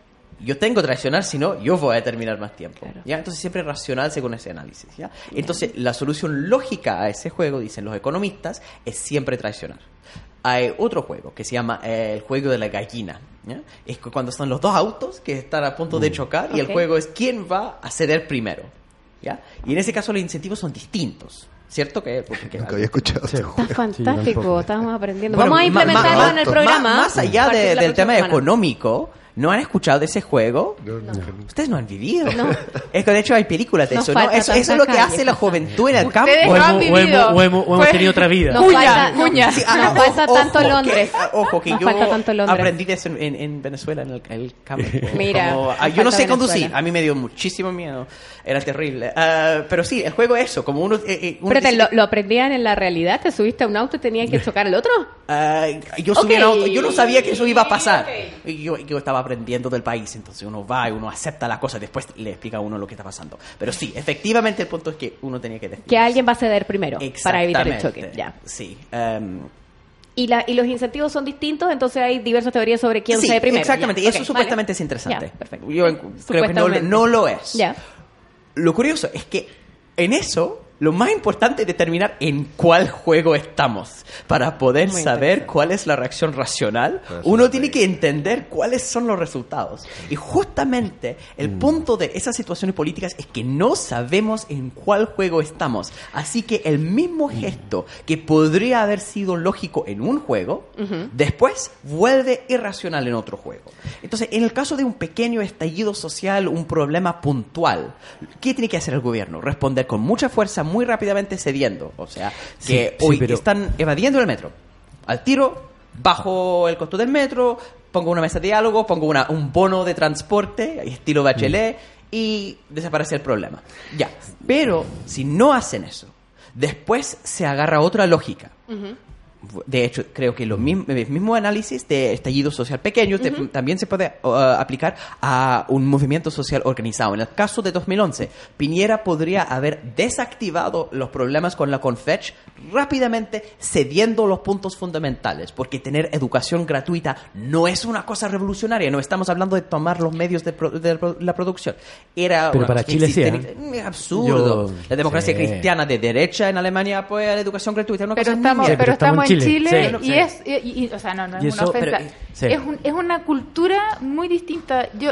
yo tengo que traicionar, si no, yo voy a terminar más tiempo. Claro. ¿Ya? Entonces siempre es racional según ese análisis. ¿Ya? Entonces la solución lógica a ese juego, dicen los economistas, es siempre traicionar. Hay otro juego que se llama eh, el juego de la gallina. ¿Ya? Es cuando están los dos autos que están a punto de chocar y okay. el juego es quién va a ceder primero. ¿Ya? Y en ese caso los incentivos son distintos. ¿Cierto? que porque Nunca había escuchado sí. este juego. Está fantástico, sí, estamos aprendiendo. Bueno, Vamos a implementarlo ma, ma, en el programa. Más, más allá de, del tema semana. económico, ¿no han escuchado de ese juego? No. No. Ustedes no han vivido. No. Es que de hecho hay películas de Nos eso, ¿no? Eso, eso es lo que hace la juventud en el campo. O hemos, o hemos, o hemos, o hemos tenido otra vida. Nos falta, cuña. Sí, ah, nos falta ojo, tanto Londres. Que, ojo, que nos yo falta tanto Londres. aprendí de eso en, en Venezuela, en el, el campo. Mira. Como, ah, yo no sé conducir. A mí me dio muchísimo miedo. Era terrible. Uh, pero sí, el juego es eso. Como uno, eh, uno pero te, dice, lo, ¿lo aprendían en la realidad? ¿Te subiste a un auto y tenías que chocar al otro? Uh, yo subí okay. al auto. Yo no sabía que eso iba a pasar. Okay. Yo, yo estaba aprendiendo del país. Entonces uno va y uno acepta la cosa. Después le explica a uno lo que está pasando. Pero sí, efectivamente el punto es que uno tenía que decidir. Que alguien va a ceder primero para evitar el choque. Ya. Sí. Um, Y, la, y los incentivos son distintos, entonces hay diversas teorías sobre quién sí, cede primero. Exactamente, ya. y eso okay, supuestamente vale. es interesante. Ya, perfecto. Yo creo que no, no lo es. Ya. Lo curioso es que en eso lo más importante es determinar en cuál juego estamos. Para poder Muy saber cuál es la reacción racional, uno tiene que entender cuáles son los resultados. Y justamente el mm. punto de esas situaciones políticas es que no sabemos en cuál juego estamos. Así que el mismo gesto que podría haber sido lógico en un juego, uh-huh. después vuelve irracional en otro juego. Entonces, en el caso de un pequeño estallido social, un problema puntual, ¿qué tiene que hacer el gobierno? Responder con mucha fuerza, muy rápidamente cediendo. O sea, que sí, hoy sí, pero... están evadiendo el metro. Al tiro, bajo el costo del metro, pongo una mesa de diálogo, pongo una, un bono de transporte, estilo Bachelet, mm. y desaparece el problema. Ya. Pero, si no hacen eso, después se agarra otra lógica. Uh-huh. De hecho, creo que lo mismo, el mismo análisis de estallido social pequeño uh-huh. te, también se puede uh, aplicar a un movimiento social organizado. En el caso de dos mil once, Piñera podría haber desactivado los problemas con la Confech rápidamente, cediendo los puntos fundamentales, porque tener educación gratuita no es una cosa revolucionaria. No estamos hablando de tomar los medios de, pro, de la producción. Era Pero para Chile sí, ¿eh? Es absurdo. Yo, la democracia sí. cristiana de derecha en Alemania apoya la educación gratuita. Una pero cosa estamos, sí, pero estamos en Chile, Chile sí. y es y, y, o sea no no es eso, una ofensa pero, sí. es, un, es una cultura muy distinta. Yo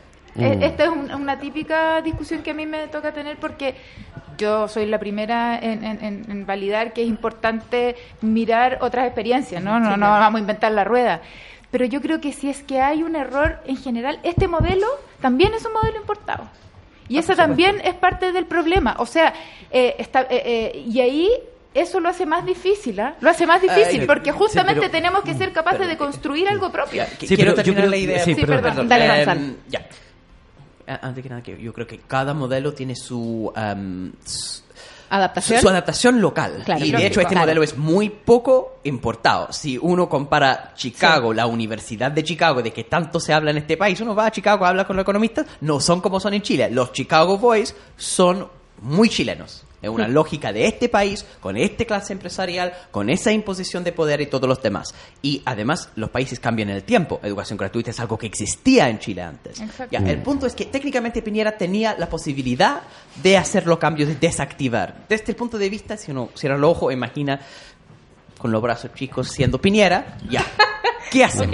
mm. esta es un, una típica discusión que a mí me toca tener porque yo soy la primera en, en, en validar que es importante mirar otras experiencias, no no sí, no vamos a inventar la rueda. Pero yo creo que si es que hay un error en general, este modelo también es un modelo importado. Y eso también es parte del problema. O sea, eh, está, eh, eh, y ahí eso lo hace más difícil, ¿eh? Lo hace más difícil, Ay, porque justamente sí, pero, tenemos que ser capaces pero, de construir algo propio. Sí, quiero terminar creo, la idea. Sí, sí perdón, perdón. Dale, um, ya. Antes que nada, yo creo que cada modelo tiene su... Um, su ¿Adaptación? Su, su adaptación local. Claro, y de lógico, hecho este claro. modelo es muy poco importado. Si uno compara Chicago, sí. la Universidad de Chicago, de que tanto se habla en este país, uno va a Chicago, habla con los economistas, no son como son en Chile. Los Chicago Boys son muy chilenos. Es una lógica de este país, con esta clase empresarial, con esa imposición de poder y todos los demás. Y además, los países cambian en el tiempo. Educación gratuita es algo que existía en Chile antes. Ya, el punto es que técnicamente Piñera tenía la posibilidad de hacer los cambios, de desactivar. Desde el punto de vista, si uno cierra el ojo, imagina con los brazos chicos siendo Piñera, ya. ¿Qué hacen? Okay.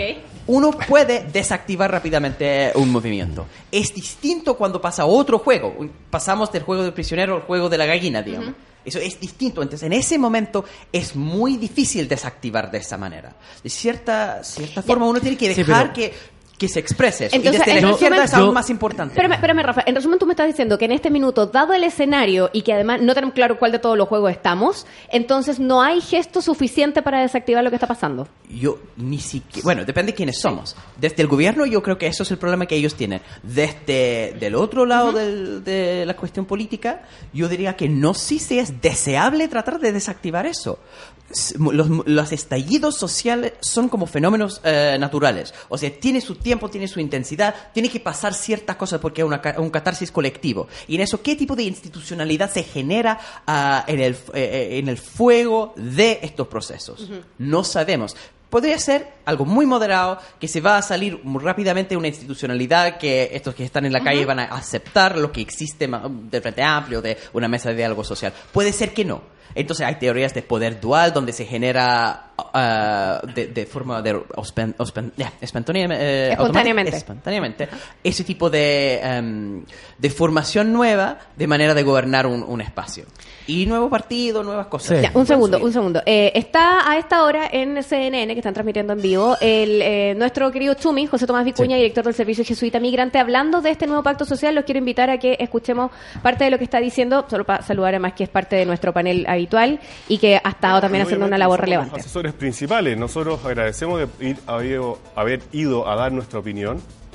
uno puede desactivar rápidamente un movimiento. Es distinto cuando pasa otro juego. Pasamos del juego del prisionero al juego de la gallina, digamos. Uh-huh. Eso es distinto. Entonces, en ese momento es muy difícil desactivar de esa manera. De cierta, cierta forma, uno tiene que dejar sí, pero... que... que se exprese eso. Entonces, y desde la izquierda es aún más importante. Espérame, espérame, Rafa. En resumen, tú me estás diciendo que en este minuto, dado el escenario y que además no tenemos claro cuál de todos los juegos estamos, entonces no hay gesto suficiente para desactivar lo que está pasando. Yo ni siquiera... Bueno, depende de quiénes somos. Desde el gobierno yo creo que eso es el problema que ellos tienen. Desde del otro lado uh-huh. del, de la cuestión política, yo diría que no sí se es deseable tratar de desactivar eso. Los, los estallidos sociales son como fenómenos eh, naturales. O sea, tiene su tiempo, tiene su intensidad, tiene que pasar ciertas cosas porque es una, un catarsis colectivo. Y en eso, ¿qué tipo de institucionalidad se genera uh, en, el, eh, en el fuego de estos procesos? Uh-huh. No sabemos. Podría ser algo muy moderado, que se va a salir muy rápidamente una institucionalidad que estos que están en la calle uh-huh. van a aceptar lo que existe del Frente Amplio, de una mesa de diálogo social. Puede ser que no. Entonces hay teorías de poder dual donde se genera uh, de, de forma de ospen, ospen, yeah, espontáneamente, eh, espontáneamente. espontáneamente ese tipo de, um, de formación nueva de manera de gobernar un, un espacio. Y nuevo partido, nuevas cosas. Sí. Ya, un segundo, un segundo. Eh, está a esta hora en C N N, que están transmitiendo en vivo, el eh, nuestro querido Chumi, José Tomás Vicuña, sí. director del Servicio Jesuita Migrante, hablando de este nuevo pacto social. Los quiero invitar a que escuchemos parte de lo que está diciendo, solo para saludar además que es parte de nuestro panel habitual y que ha estado también haciendo una labor relevante. Los asesores principales, nosotros agradecemos de ir, haber, haber ido a dar nuestra opinión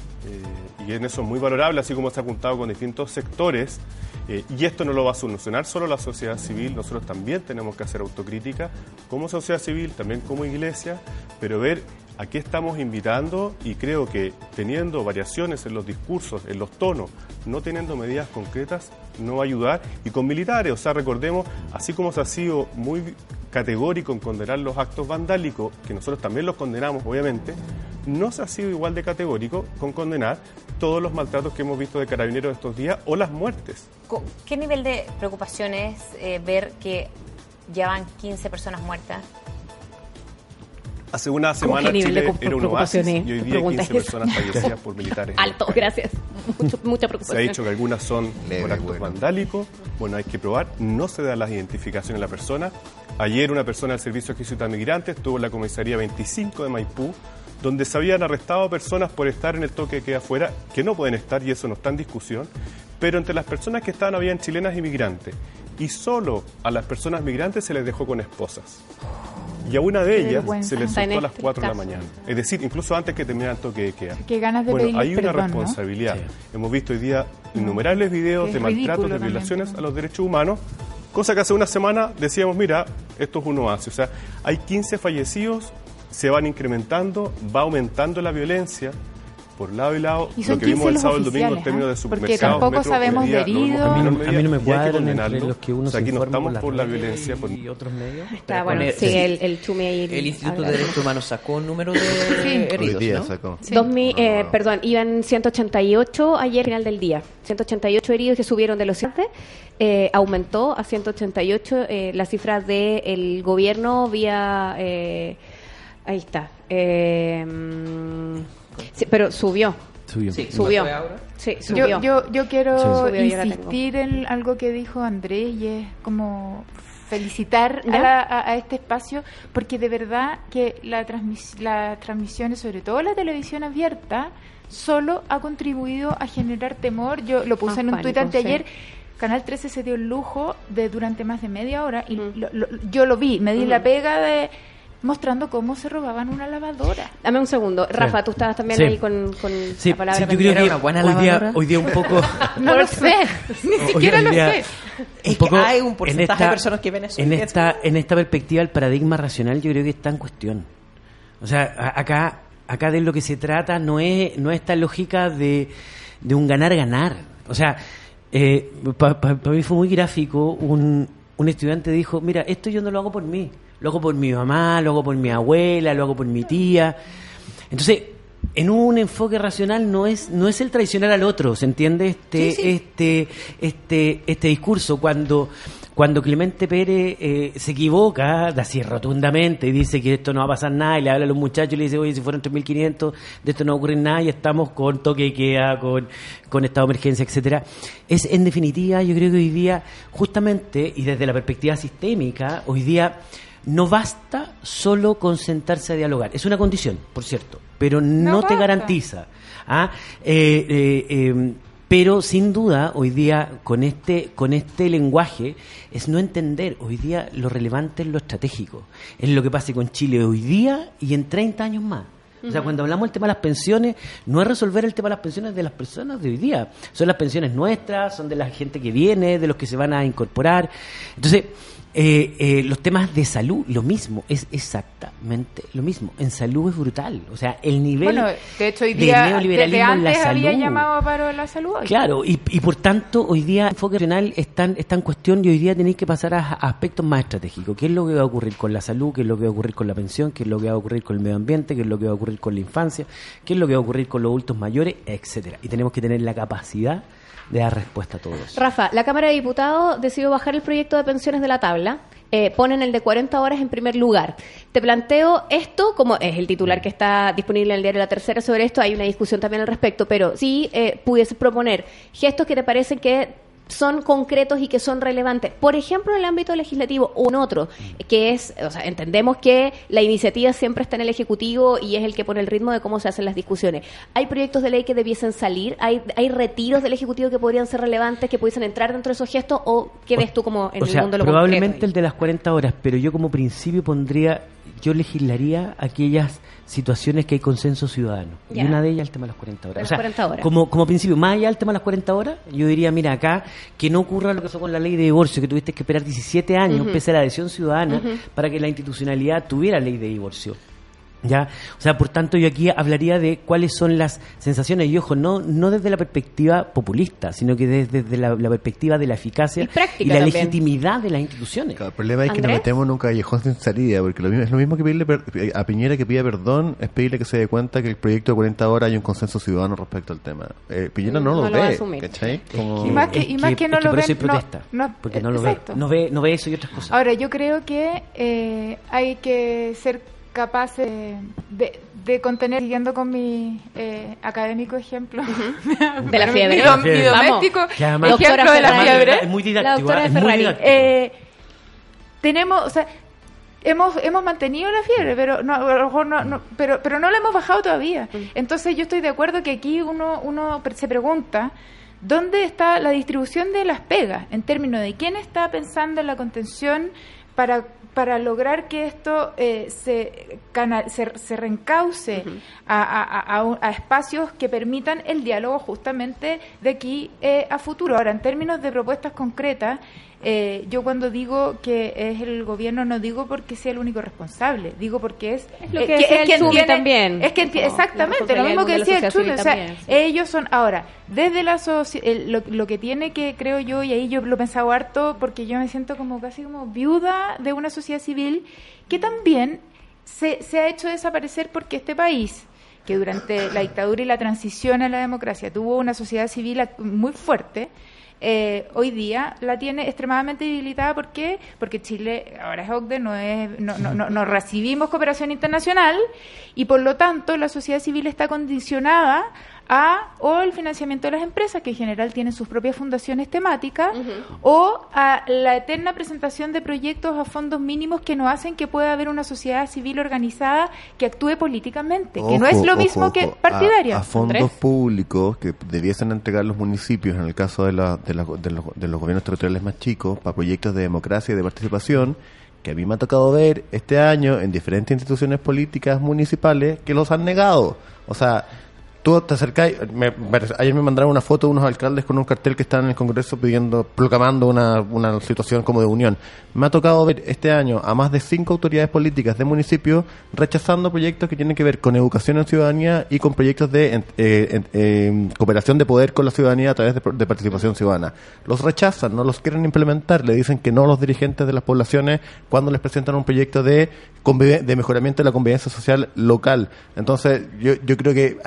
eh, y en eso es muy valorable, así como se ha juntado con distintos sectores. Eh, y esto no lo va a solucionar solo la sociedad civil, nosotros también tenemos que hacer autocrítica como sociedad civil, también como iglesia, pero ver a qué estamos invitando y creo que teniendo variaciones en los discursos, en los tonos, no teniendo medidas concretas, no va a ayudar. Y con militares, o sea, recordemos, así como se ha sido muy categórico en condenar los actos vandálicos, que nosotros también los condenamos, obviamente, no se ha sido igual de categórico con condenar todos los maltratos que hemos visto de carabineros estos días o las muertes. ¿Qué nivel de preocupación es eh, ver que ya van quince personas muertas? Hace una semana Chile era un oasis y hoy día hay quince personas fallecidas por militares. Alto, gracias. Mucho, mucha preocupación. Se ha dicho que algunas son Leve, por actos bueno. vandálicos. Bueno, hay que probar. No se da las identificaciones de la persona. Ayer una persona del Servicio Jesuita Migrante estuvo en la comisaría veinticinco de Maipú, donde se habían arrestado personas por estar en el toque de queda afuera, que no pueden estar y eso no está en discusión, pero entre las personas que estaban habían chilenas y migrantes, y solo a las personas migrantes se les dejó con esposas. Y a una de ellas se les soltó a las cuatro de la mañana. Es decir, incluso antes que terminara el toque de queda. Qué ganas de bueno, hay una perdón, responsabilidad. ¿no? Sí. Hemos visto hoy día innumerables videos de maltratos, de violaciones también, ¿no? a los derechos humanos, cosa que hace una semana decíamos, mira, esto es un oasis. O sea, hay quince fallecidos, se van incrementando, va aumentando la violencia por lado y lado, y lo que vimos el sábado y el domingo en términos de supermercados, porque tampoco metro, sabemos de heridos. A mí no, a mí no me cuadran entre los que uno o sea, se aquí no estamos por, por la violencia por... y otros medios. Está bueno, sí, sí, el, el Chumi ahí. El Instituto de Derechos Humanos sacó un número de sí. heridos, Hoy día ¿no? sacó. Sí. Dos mil, eh, perdón, iban ciento ochenta y ocho ayer final del día. ciento ochenta y ocho heridos que subieron de los siete. Eh, aumentó a ciento ochenta y ocho eh, la cifra del gobierno vía... Eh, ahí está. Eh, sí, pero subió. Subió. Sí, subió. Sí, subió. Yo, yo, yo quiero sí. insistir en algo que dijo Andrés y es como felicitar a, la, a, a este espacio, porque de verdad que la transmis, las transmisiones, sobre todo la televisión abierta, solo ha contribuido a generar temor. Yo lo puse ah, en un tuit anteayer. Sí. Canal trece se dio el lujo de durante más de media hora y mm. lo, lo, yo lo vi, me di mm. la pega de mostrando cómo se robaban una lavadora. Dame un segundo. Sí. Rafa, tú estabas también sí. ahí con, con sí. la palabra. Sí, yo creo que una buena hoy, día, hoy día un poco... no lo sé, ni siquiera hoy, lo día, sé. Es que hay un porcentaje esta, de personas que ven eso. En esta, en esta perspectiva, el paradigma racional yo creo que está en cuestión. O sea, a, acá, acá de lo que se trata no es, no es esta lógica de, de un ganar-ganar. O sea, eh, para pa, pa mí fue muy gráfico. Un, un estudiante dijo, mira, esto yo no lo hago por mí. Lo hago por mi mamá, lo hago por mi abuela, lo hago por mi tía. Entonces, en un enfoque racional no es no es el traicionar al otro, ¿se entiende? Este sí, sí. este este este discurso cuando cuando Clemente Pérez eh, se equivoca, así rotundamente, y dice que esto no va a pasar nada, y le habla a los muchachos y le dice, oye, si fueron tres mil quinientos, de esto no va a ocurrir nada, y estamos con toque de queda, con, con estado de emergencia, etcétera. Es, en definitiva, yo creo que hoy día, justamente, y desde la perspectiva sistémica, hoy día no basta solo con sentarse a dialogar. Es una condición, por cierto, pero no, no te garantiza. ¿ah? Eh, eh, eh, pero sin duda hoy día con este con este lenguaje es no entender hoy día lo relevante en lo estratégico, es lo que pase con Chile hoy día y en treinta años más. O sea, cuando hablamos del tema de las pensiones, no es resolver el tema de las pensiones de las personas de hoy día. Son las pensiones nuestras, son de la gente que viene, de los que se van a incorporar. Entonces, eh, eh, los temas de salud, lo mismo, es exactamente lo mismo. En salud es brutal. O sea, el nivel bueno, de hecho, hoy día, de neoliberalismo desde antes en la salud. Había llamado a paro de la salud. Hoy. Claro, y, y por tanto, hoy día el enfoque regional está, está en cuestión y hoy día tenéis que pasar a, a aspectos más estratégicos. ¿Qué es lo que va a ocurrir con la salud? ¿Qué es lo que va a ocurrir con la pensión? ¿Qué es lo que va a ocurrir con el medio ambiente? ¿Qué es lo que va a ocurrir con la infancia? ¿Qué es lo que va a ocurrir con los adultos mayores? Etcétera. Y tenemos que tener la capacidad de dar respuesta a todo eso. Rafa, la Cámara de Diputados decidió bajar el proyecto de pensiones de la tabla. Eh, ponen el de cuarenta horas en primer lugar. Te planteo esto, como es el titular que está disponible en el diario La Tercera sobre esto, hay una discusión también al respecto, pero si eh, pudieses proponer gestos que te parecen que son concretos y que son relevantes, por ejemplo en el ámbito legislativo o en otro, que es, o sea, entendemos que la iniciativa siempre está en el Ejecutivo y es el que pone el ritmo de cómo se hacen las discusiones. ¿Hay proyectos de ley que debiesen salir? ¿Hay, hay retiros del Ejecutivo que podrían ser relevantes, que pudiesen entrar dentro de esos gestos? ¿O qué ves tú como en o el sea, mundo de lo probablemente concreto? El de las cuarenta horas, pero yo como principio pondría, yo legislaría aquellas situaciones que hay consenso ciudadano. Ya. Y una de ellas el tema de las cuarenta horas. De las o sea, cuarenta horas. Como, como principio, más allá del tema de las cuarenta horas, yo diría, mira, acá, que no ocurra lo que pasó con la ley de divorcio, que tuviste que esperar diecisiete años, uh-huh. pese a la adhesión ciudadana, uh-huh. para que la institucionalidad tuviera ley de divorcio. ¿Ya? O sea, por tanto, yo aquí hablaría de cuáles son las sensaciones, y ojo, no no desde la perspectiva populista, sino que desde, desde la, la perspectiva de la eficacia y, y la también. legitimidad de las instituciones. Claro, el problema es ¿Andrés? que nos metemos en un callejón sin salida, porque lo mismo, es lo mismo que pedirle per, a Piñera que pida perdón, es pedirle que se dé cuenta que el proyecto de cuarenta horas hay un consenso ciudadano respecto al tema. Eh, Piñera no, no lo, lo ve, ¿cachai? Como... Y más que, y más que, que no que lo por ve, eso hay protesta, no, no, porque no lo ve, no ve, no ve eso y otras cosas. Ahora, yo creo que eh, hay que ser capaces de, de contener, siguiendo con mi eh, académico ejemplo uh-huh. de la fiebre, mi, mi, mi doméstico además, ejemplo de la fiebre, es muy didáctico, la es muy didáctico. Eh, tenemos, o sea, hemos hemos mantenido la fiebre, pero no, a lo mejor no, no pero pero no la hemos bajado todavía. Uh-huh. Entonces yo estoy de acuerdo que aquí uno uno se pregunta ¿dónde está la distribución de las pegas en términos de quién está pensando en la contención para para lograr que esto eh, se, canal, se se reencauce uh-huh. a, a, a, a espacios que permitan el diálogo justamente de aquí eh, a futuro? Ahora, en términos de propuestas concretas, eh, yo cuando digo que es el gobierno no digo porque sea el único responsable, digo porque es, es lo que, eh, que es quien tiene también. Es que, no, exactamente, lo mismo que decía el Chute, o sea, sí. ellos son, ahora, desde la soci- el, lo, lo que tiene que, creo yo, y ahí yo lo he pensado harto, porque yo me siento como casi como viuda de una sociedad civil que también se, se ha hecho desaparecer porque este país, que durante la dictadura y la transición a la democracia tuvo una sociedad civil muy fuerte, Eh, hoy día la tiene extremadamente debilitada. ¿Por qué? Porque Chile ahora es O C D E, no es no, no, no, no recibimos cooperación internacional y por lo tanto la sociedad civil está condicionada a o el financiamiento de las empresas, que en general tienen sus propias fundaciones temáticas, uh-huh. o a la eterna presentación de proyectos a fondos mínimos que no hacen que pueda haber una sociedad civil organizada que actúe políticamente, ojo, que no es lo mismo ojo, que partidaria. A, a fondos Andrés. públicos que debiesen entregar los municipios, en el caso de, la, de, la, de, los, de los gobiernos territoriales más chicos, para proyectos de democracia y de participación, que a mí me ha tocado ver este año en diferentes instituciones políticas municipales que los han negado. O sea, tú te acercás, me, me, ayer me mandaron una foto de unos alcaldes con un cartel que están en el Congreso pidiendo, proclamando una, una situación como de unión. Me ha tocado ver este año a más de cinco autoridades políticas de municipios rechazando proyectos que tienen que ver con educación en ciudadanía y con proyectos de eh, eh, eh, cooperación de poder con la ciudadanía a través de, de participación ciudadana. Los rechazan, no los quieren implementar, le dicen que no a los dirigentes de las poblaciones cuando les presentan un proyecto de, conviv- de mejoramiento de la convivencia social local. Entonces, yo, yo creo que hay que pensar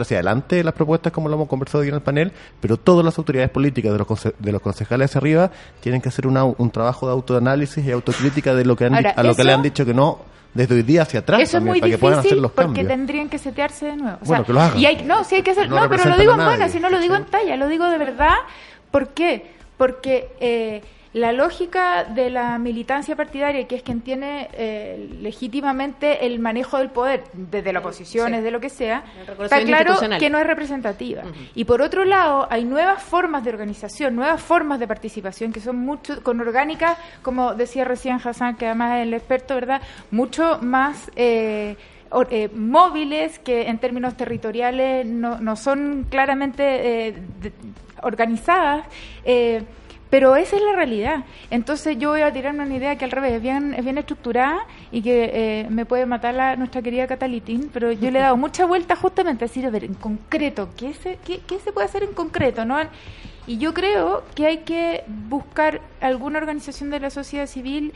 hacia adelante las propuestas como lo hemos conversado hoy en el panel, pero todas las autoridades políticas, de los, conce- de los concejales hacia arriba, tienen que hacer una, un trabajo de autoanálisis y autocrítica de lo que han Ahora, di- a lo eso, que le han dicho que no desde hoy día hacia atrás. Eso también, es muy para que puedan hacer difícil los porque cambios. tendrían que setearse de nuevo. O Bueno, sea, que lo hagan. Y hay, no, sí hay que hacer, No no, pero lo representan digo a en buena, nadie, si no lo digo en ¿cachai? talla, lo digo de verdad. ¿Por qué? Porque eh, la lógica de la militancia partidaria, que es quien tiene eh, legítimamente el manejo del poder, desde la oposición, Sí. desde lo que sea, El está reconocimiento claro institucional. que no es representativa. Uh-huh. Y por otro lado, hay nuevas formas de organización, nuevas formas de participación, que son mucho, con orgánicas, como decía recién Hassan, que además es el experto, ¿verdad?, mucho más... Eh, or- eh, móviles, que en términos territoriales no, no son claramente eh, de- organizadas, eh, pero esa es la realidad. Entonces yo voy a tirarme una idea que al revés es bien, es bien estructurada y que eh, me puede matar la, nuestra querida Catalitín, pero yo le he dado mucha vuelta justamente a decir, a ver, en concreto, ¿qué se, qué, qué se puede hacer en concreto? ¿No? Y yo creo que hay que buscar alguna organización de la sociedad civil,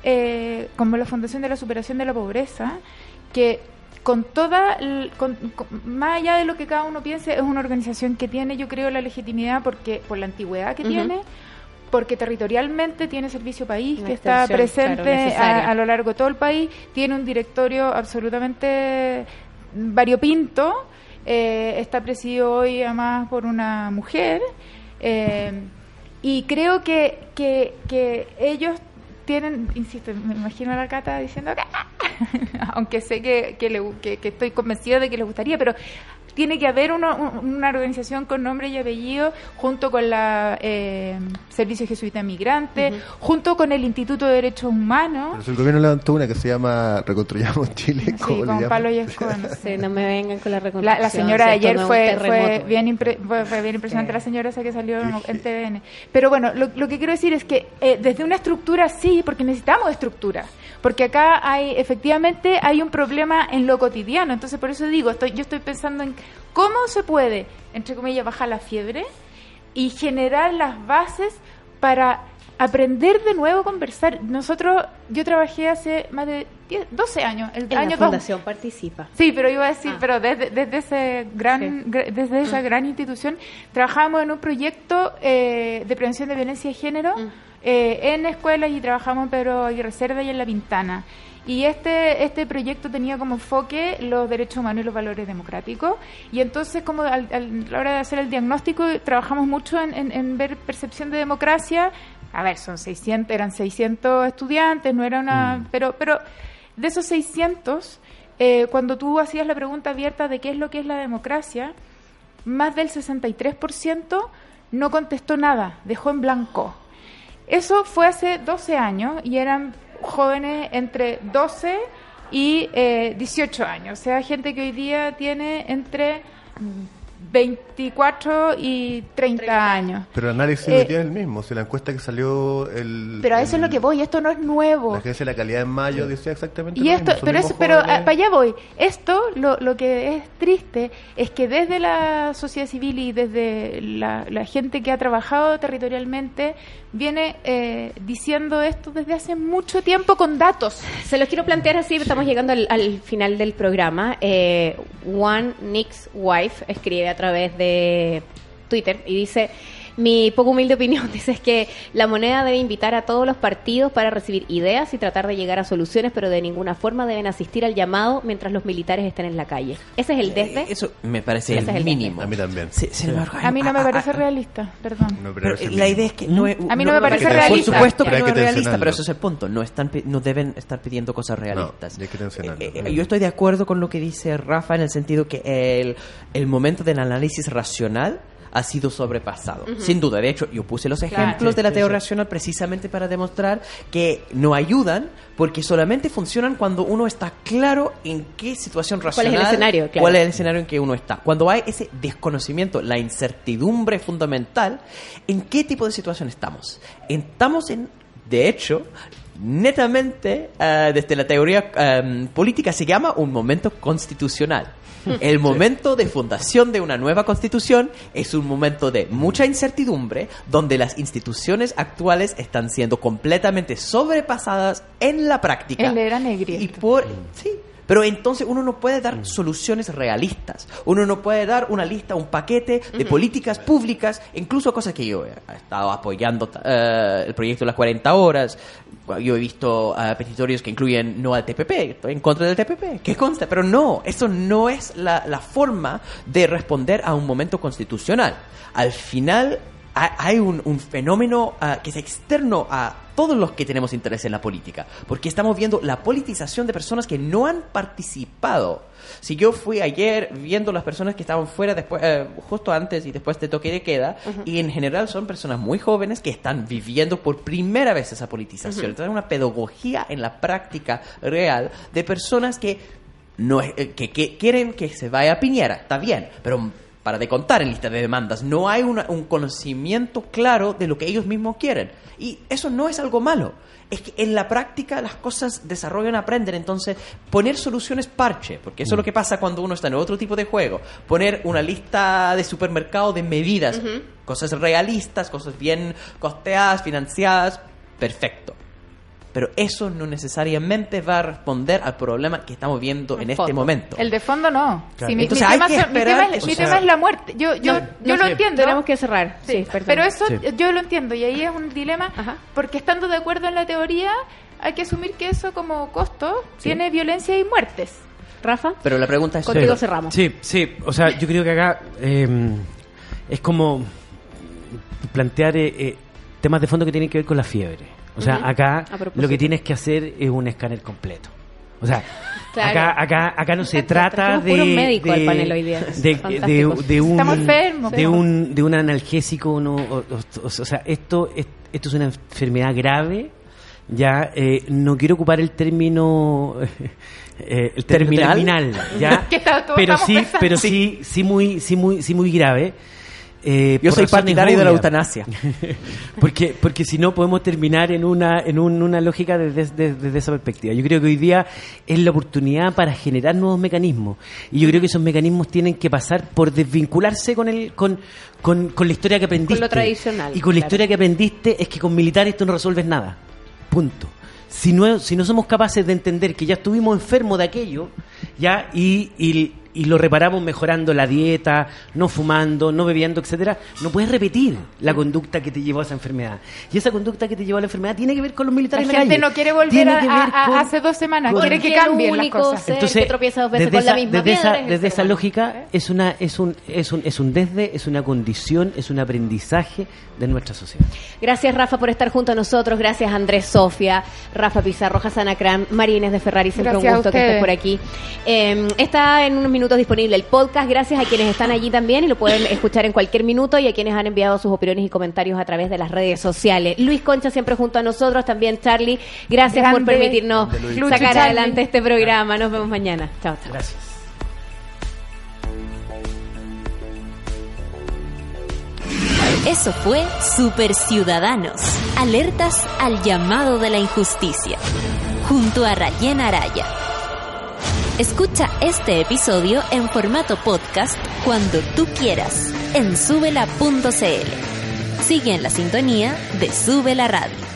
eh, como la Fundación de la Superación de la Pobreza, que con toda, el- con- con- más allá de lo que cada uno piense, es una organización que tiene, yo creo, la legitimidad porque por la antigüedad que Ujú. tiene, porque territorialmente tiene Servicio País, Una que está extensión, claro, presente necesaria. a, a lo largo de todo el país, tiene un directorio absolutamente variopinto, eh, está presidido hoy además por una mujer, eh, y creo que, que, que ellos tienen, insisto, me imagino a la Cata diciendo que aunque sé que, que, le- que- que estoy convencida de que les gustaría, pero tiene que haber una, un- una organización con nombre y apellido junto con la eh, Servicio Jesuita Migrante, Ujú. junto con el Instituto de Derechos Humanos. Pero si el gobierno levantó una que se llama Reconstruyamos Chile, Sí, ¿cómo le con llaman? palo y escoba. no sé. Sí, no me vengan con la La, reconstrucción. la señora de si esto ayer no es un fue, fue, terremoto. bien impre- fue, fue bien impresionante, Sí. la señora esa que salió en, en T V N. Pero bueno, lo, lo que quiero decir es que eh, desde una estructura sí, porque necesitamos estructura. Porque acá hay, efectivamente, hay un problema en lo cotidiano. Entonces, por eso digo, estoy, yo estoy pensando en cómo se puede, entre comillas, bajar la fiebre y generar las bases para aprender de nuevo a conversar. Nosotros, yo trabajé hace más de diez, doce años, el En año la dos- fundación participa. Sí, pero iba a decir, Ah. pero desde, desde ese gran, Sí. gra- desde esa gran institución trabajamos en un proyecto eh, de prevención de violencia de género Mm. eh, en escuelas y trabajamos en Pedro Aguirre Cerda y en La Pintana. Y este este proyecto tenía como enfoque los derechos humanos y los valores democráticos. Y entonces, como al- al- a la hora de hacer el diagnóstico, trabajamos mucho en, en- en ver percepción de democracia. A ver, son seiscientos, eran seiscientos estudiantes, no era una... Pero, pero de esos seiscientos, eh, cuando tú hacías la pregunta abierta de qué es lo que es la democracia, más del sesenta y tres por ciento no contestó nada, dejó en blanco. Eso fue hace doce años y eran jóvenes entre doce y eh, dieciocho años. O sea, gente que hoy día tiene entre veinticuatro y treinta años. Pero el análisis Eh, no tiene el mismo. Si la encuesta que salió el... Pero a eso el- es lo que voy, esto no es nuevo. La agencia de la calidad en mayo decía exactamente Y lo esto, mismo. Son pero, mismos eso, pero jóvenes. para allá voy. Esto, lo, lo que es triste, es que desde la sociedad civil y desde la, la gente que ha trabajado territorialmente, viene eh, diciendo esto desde hace mucho tiempo con datos. Se los quiero plantear así, estamos llegando al, al final del programa. Eh, One Nick's Wife escribe a través de Twitter y dice: mi poco humilde opinión dice es que la moneda debe invitar a todos los partidos para recibir ideas y tratar de llegar a soluciones, pero de ninguna forma deben asistir al llamado mientras los militares estén en la calle. Ese es el desde. Eso me parece Ese es el el mínimo. A mí también. Sí, sin embargo, A mí no me ah, parece ah, realista, perdón. No, pero Pero es el la mismo. idea es que no es, A mí no me parece por realista. supuesto que Pero hay no que es realista, tensionarlo. pero ese es el punto. No están pi- no deben estar pidiendo cosas realistas. No, hay que tensionarlo. Eh, eh, yo estoy de acuerdo con lo que dice Rafa en el sentido que el, el momento del análisis racional ha sido sobrepasado. Sin duda. De hecho, yo puse los ejemplos Sí, de la sí, teoría sí. racional precisamente para demostrar que no ayudan porque solamente funcionan cuando uno está claro en qué situación ¿Cuál es racional, el escenario? Claro. cuál es el escenario en que uno está. Cuando hay ese desconocimiento, la incertidumbre fundamental, ¿en qué tipo de situación estamos? Estamos en, de hecho, netamente, eh, desde la teoría eh, política se llama un momento constitucional. El momento de fundación de una nueva constitución es un momento de mucha incertidumbre, donde las instituciones actuales están siendo completamente sobrepasadas en la práctica. Él era negrito. Y por, sí, Pero entonces uno no puede dar soluciones realistas. Uno no puede dar una lista, un paquete de uh-huh. políticas públicas, incluso cosas que yo he estado apoyando, uh, el proyecto de las cuarenta horas. Yo he visto uh, petitorios que incluyen no al T P P, estoy en contra del T P P, que consta, pero no, eso no es la, la forma de responder a un momento constitucional. Al final hay un, un fenómeno uh, que es externo a todos los que tenemos interés en la política, porque estamos viendo la politización de personas que no han participado. Si yo fui ayer viendo las personas que estaban fuera después, eh, justo antes y después de toque de queda, uh-huh. y en general son personas muy jóvenes que están viviendo por primera vez esa politización. Uh-huh. Entonces, una pedagogía en la práctica real de personas que no eh, que, que quieren que se vaya a Piñera, está bien, pero para de contar en lista de demandas, no hay una, un conocimiento claro de lo que ellos mismos quieren. Y eso no es algo malo. Es que en la práctica las cosas desarrollan, aprenden. Entonces, poner soluciones parche, porque eso mm. es lo que pasa cuando uno está en otro tipo de juego. Poner una lista de supermercado de medidas, uh-huh. cosas realistas, cosas bien costeadas, financiadas, perfecto. Pero eso no necesariamente va a responder al problema que estamos viendo en este momento. El de fondo no. Claro. Sí, mi, Entonces, mi, hay tema, que es, esperar, mi, tema, es, mi sea, tema es la muerte. Yo, yo, no, yo no lo sé. entiendo. Tenemos que cerrar. Sí, sí, pero eso sí. yo lo entiendo y ahí es un dilema. Ajá. Porque estando de acuerdo en la teoría, hay que asumir que eso como costo sí. tiene violencia y muertes. Rafa, pero la pregunta es... Contigo sí. cerramos. Sí, sí. O sea, yo creo que acá eh, es como plantear eh, eh, temas de fondo que tienen que ver con la fiebre. O sea, uh-huh. acá lo que tienes que hacer es un escáner completo. O sea, claro. acá, acá, acá no se trata de, de, médico de, panel hoy día. De, de, de, de un, Estamos enfermos, de un, de un analgésico, no, o, o, o sea, esto, esto es una enfermedad grave. Ya eh, no quiero ocupar el término eh, el término terminal, terminal ya, pero sí, pensando. pero sí, sí muy, sí muy, sí muy grave. Eh, Yo soy partidario de la eutanasia. porque porque si no podemos terminar en una en un, una lógica desde, desde, desde esa perspectiva. Yo creo que hoy día es la oportunidad para generar nuevos mecanismos. Y yo creo que esos mecanismos tienen que pasar por desvincularse con el con, con, con la historia que aprendiste. Con lo tradicional. Y con la claro. historia que aprendiste es que con militares tú no resuelves nada. Punto. Si no, si no somos capaces de entender que ya estuvimos enfermos de aquello, ya y, y y lo reparamos mejorando la dieta, no fumando, no bebiendo, etcétera, no puedes repetir la conducta que te llevó a esa enfermedad. Y esa conducta que te llevó a la enfermedad tiene que ver con los militares la en la gente calle. No quiere volver a, a, a hace dos semanas, quiere que cambien las cosas. Entonces, que tropieza dos veces desde con esa, la misma desde piedra, esa, desde esa lógica ¿eh? es una es un es un es un desde, es una condición, es un aprendizaje de nuestra sociedad. Gracias, Rafa, por estar junto a nosotros. Gracias, Andrés, Sofía, Rafa Pizarro, Hassan Akram, María Inés de Ferrari. Siempre Gracias un gusto que estés por aquí. Eh, está en unos minutos disponible el podcast. Gracias a quienes están allí también y lo pueden escuchar en cualquier minuto, y a quienes han enviado sus opiniones y comentarios a través de las redes sociales. Luis Concha siempre junto a nosotros, también Charlie. Gracias Grande. por permitirnos Grande, sacar adelante este programa. Nos vemos mañana. Chao, chao. Gracias. Eso fue Super Ciudadanos, alertas al llamado de la injusticia, junto a Rayén Araya. Escucha este episodio en formato podcast cuando tú quieras en súbela punto c l. Sigue en la sintonía de Sube la Radio.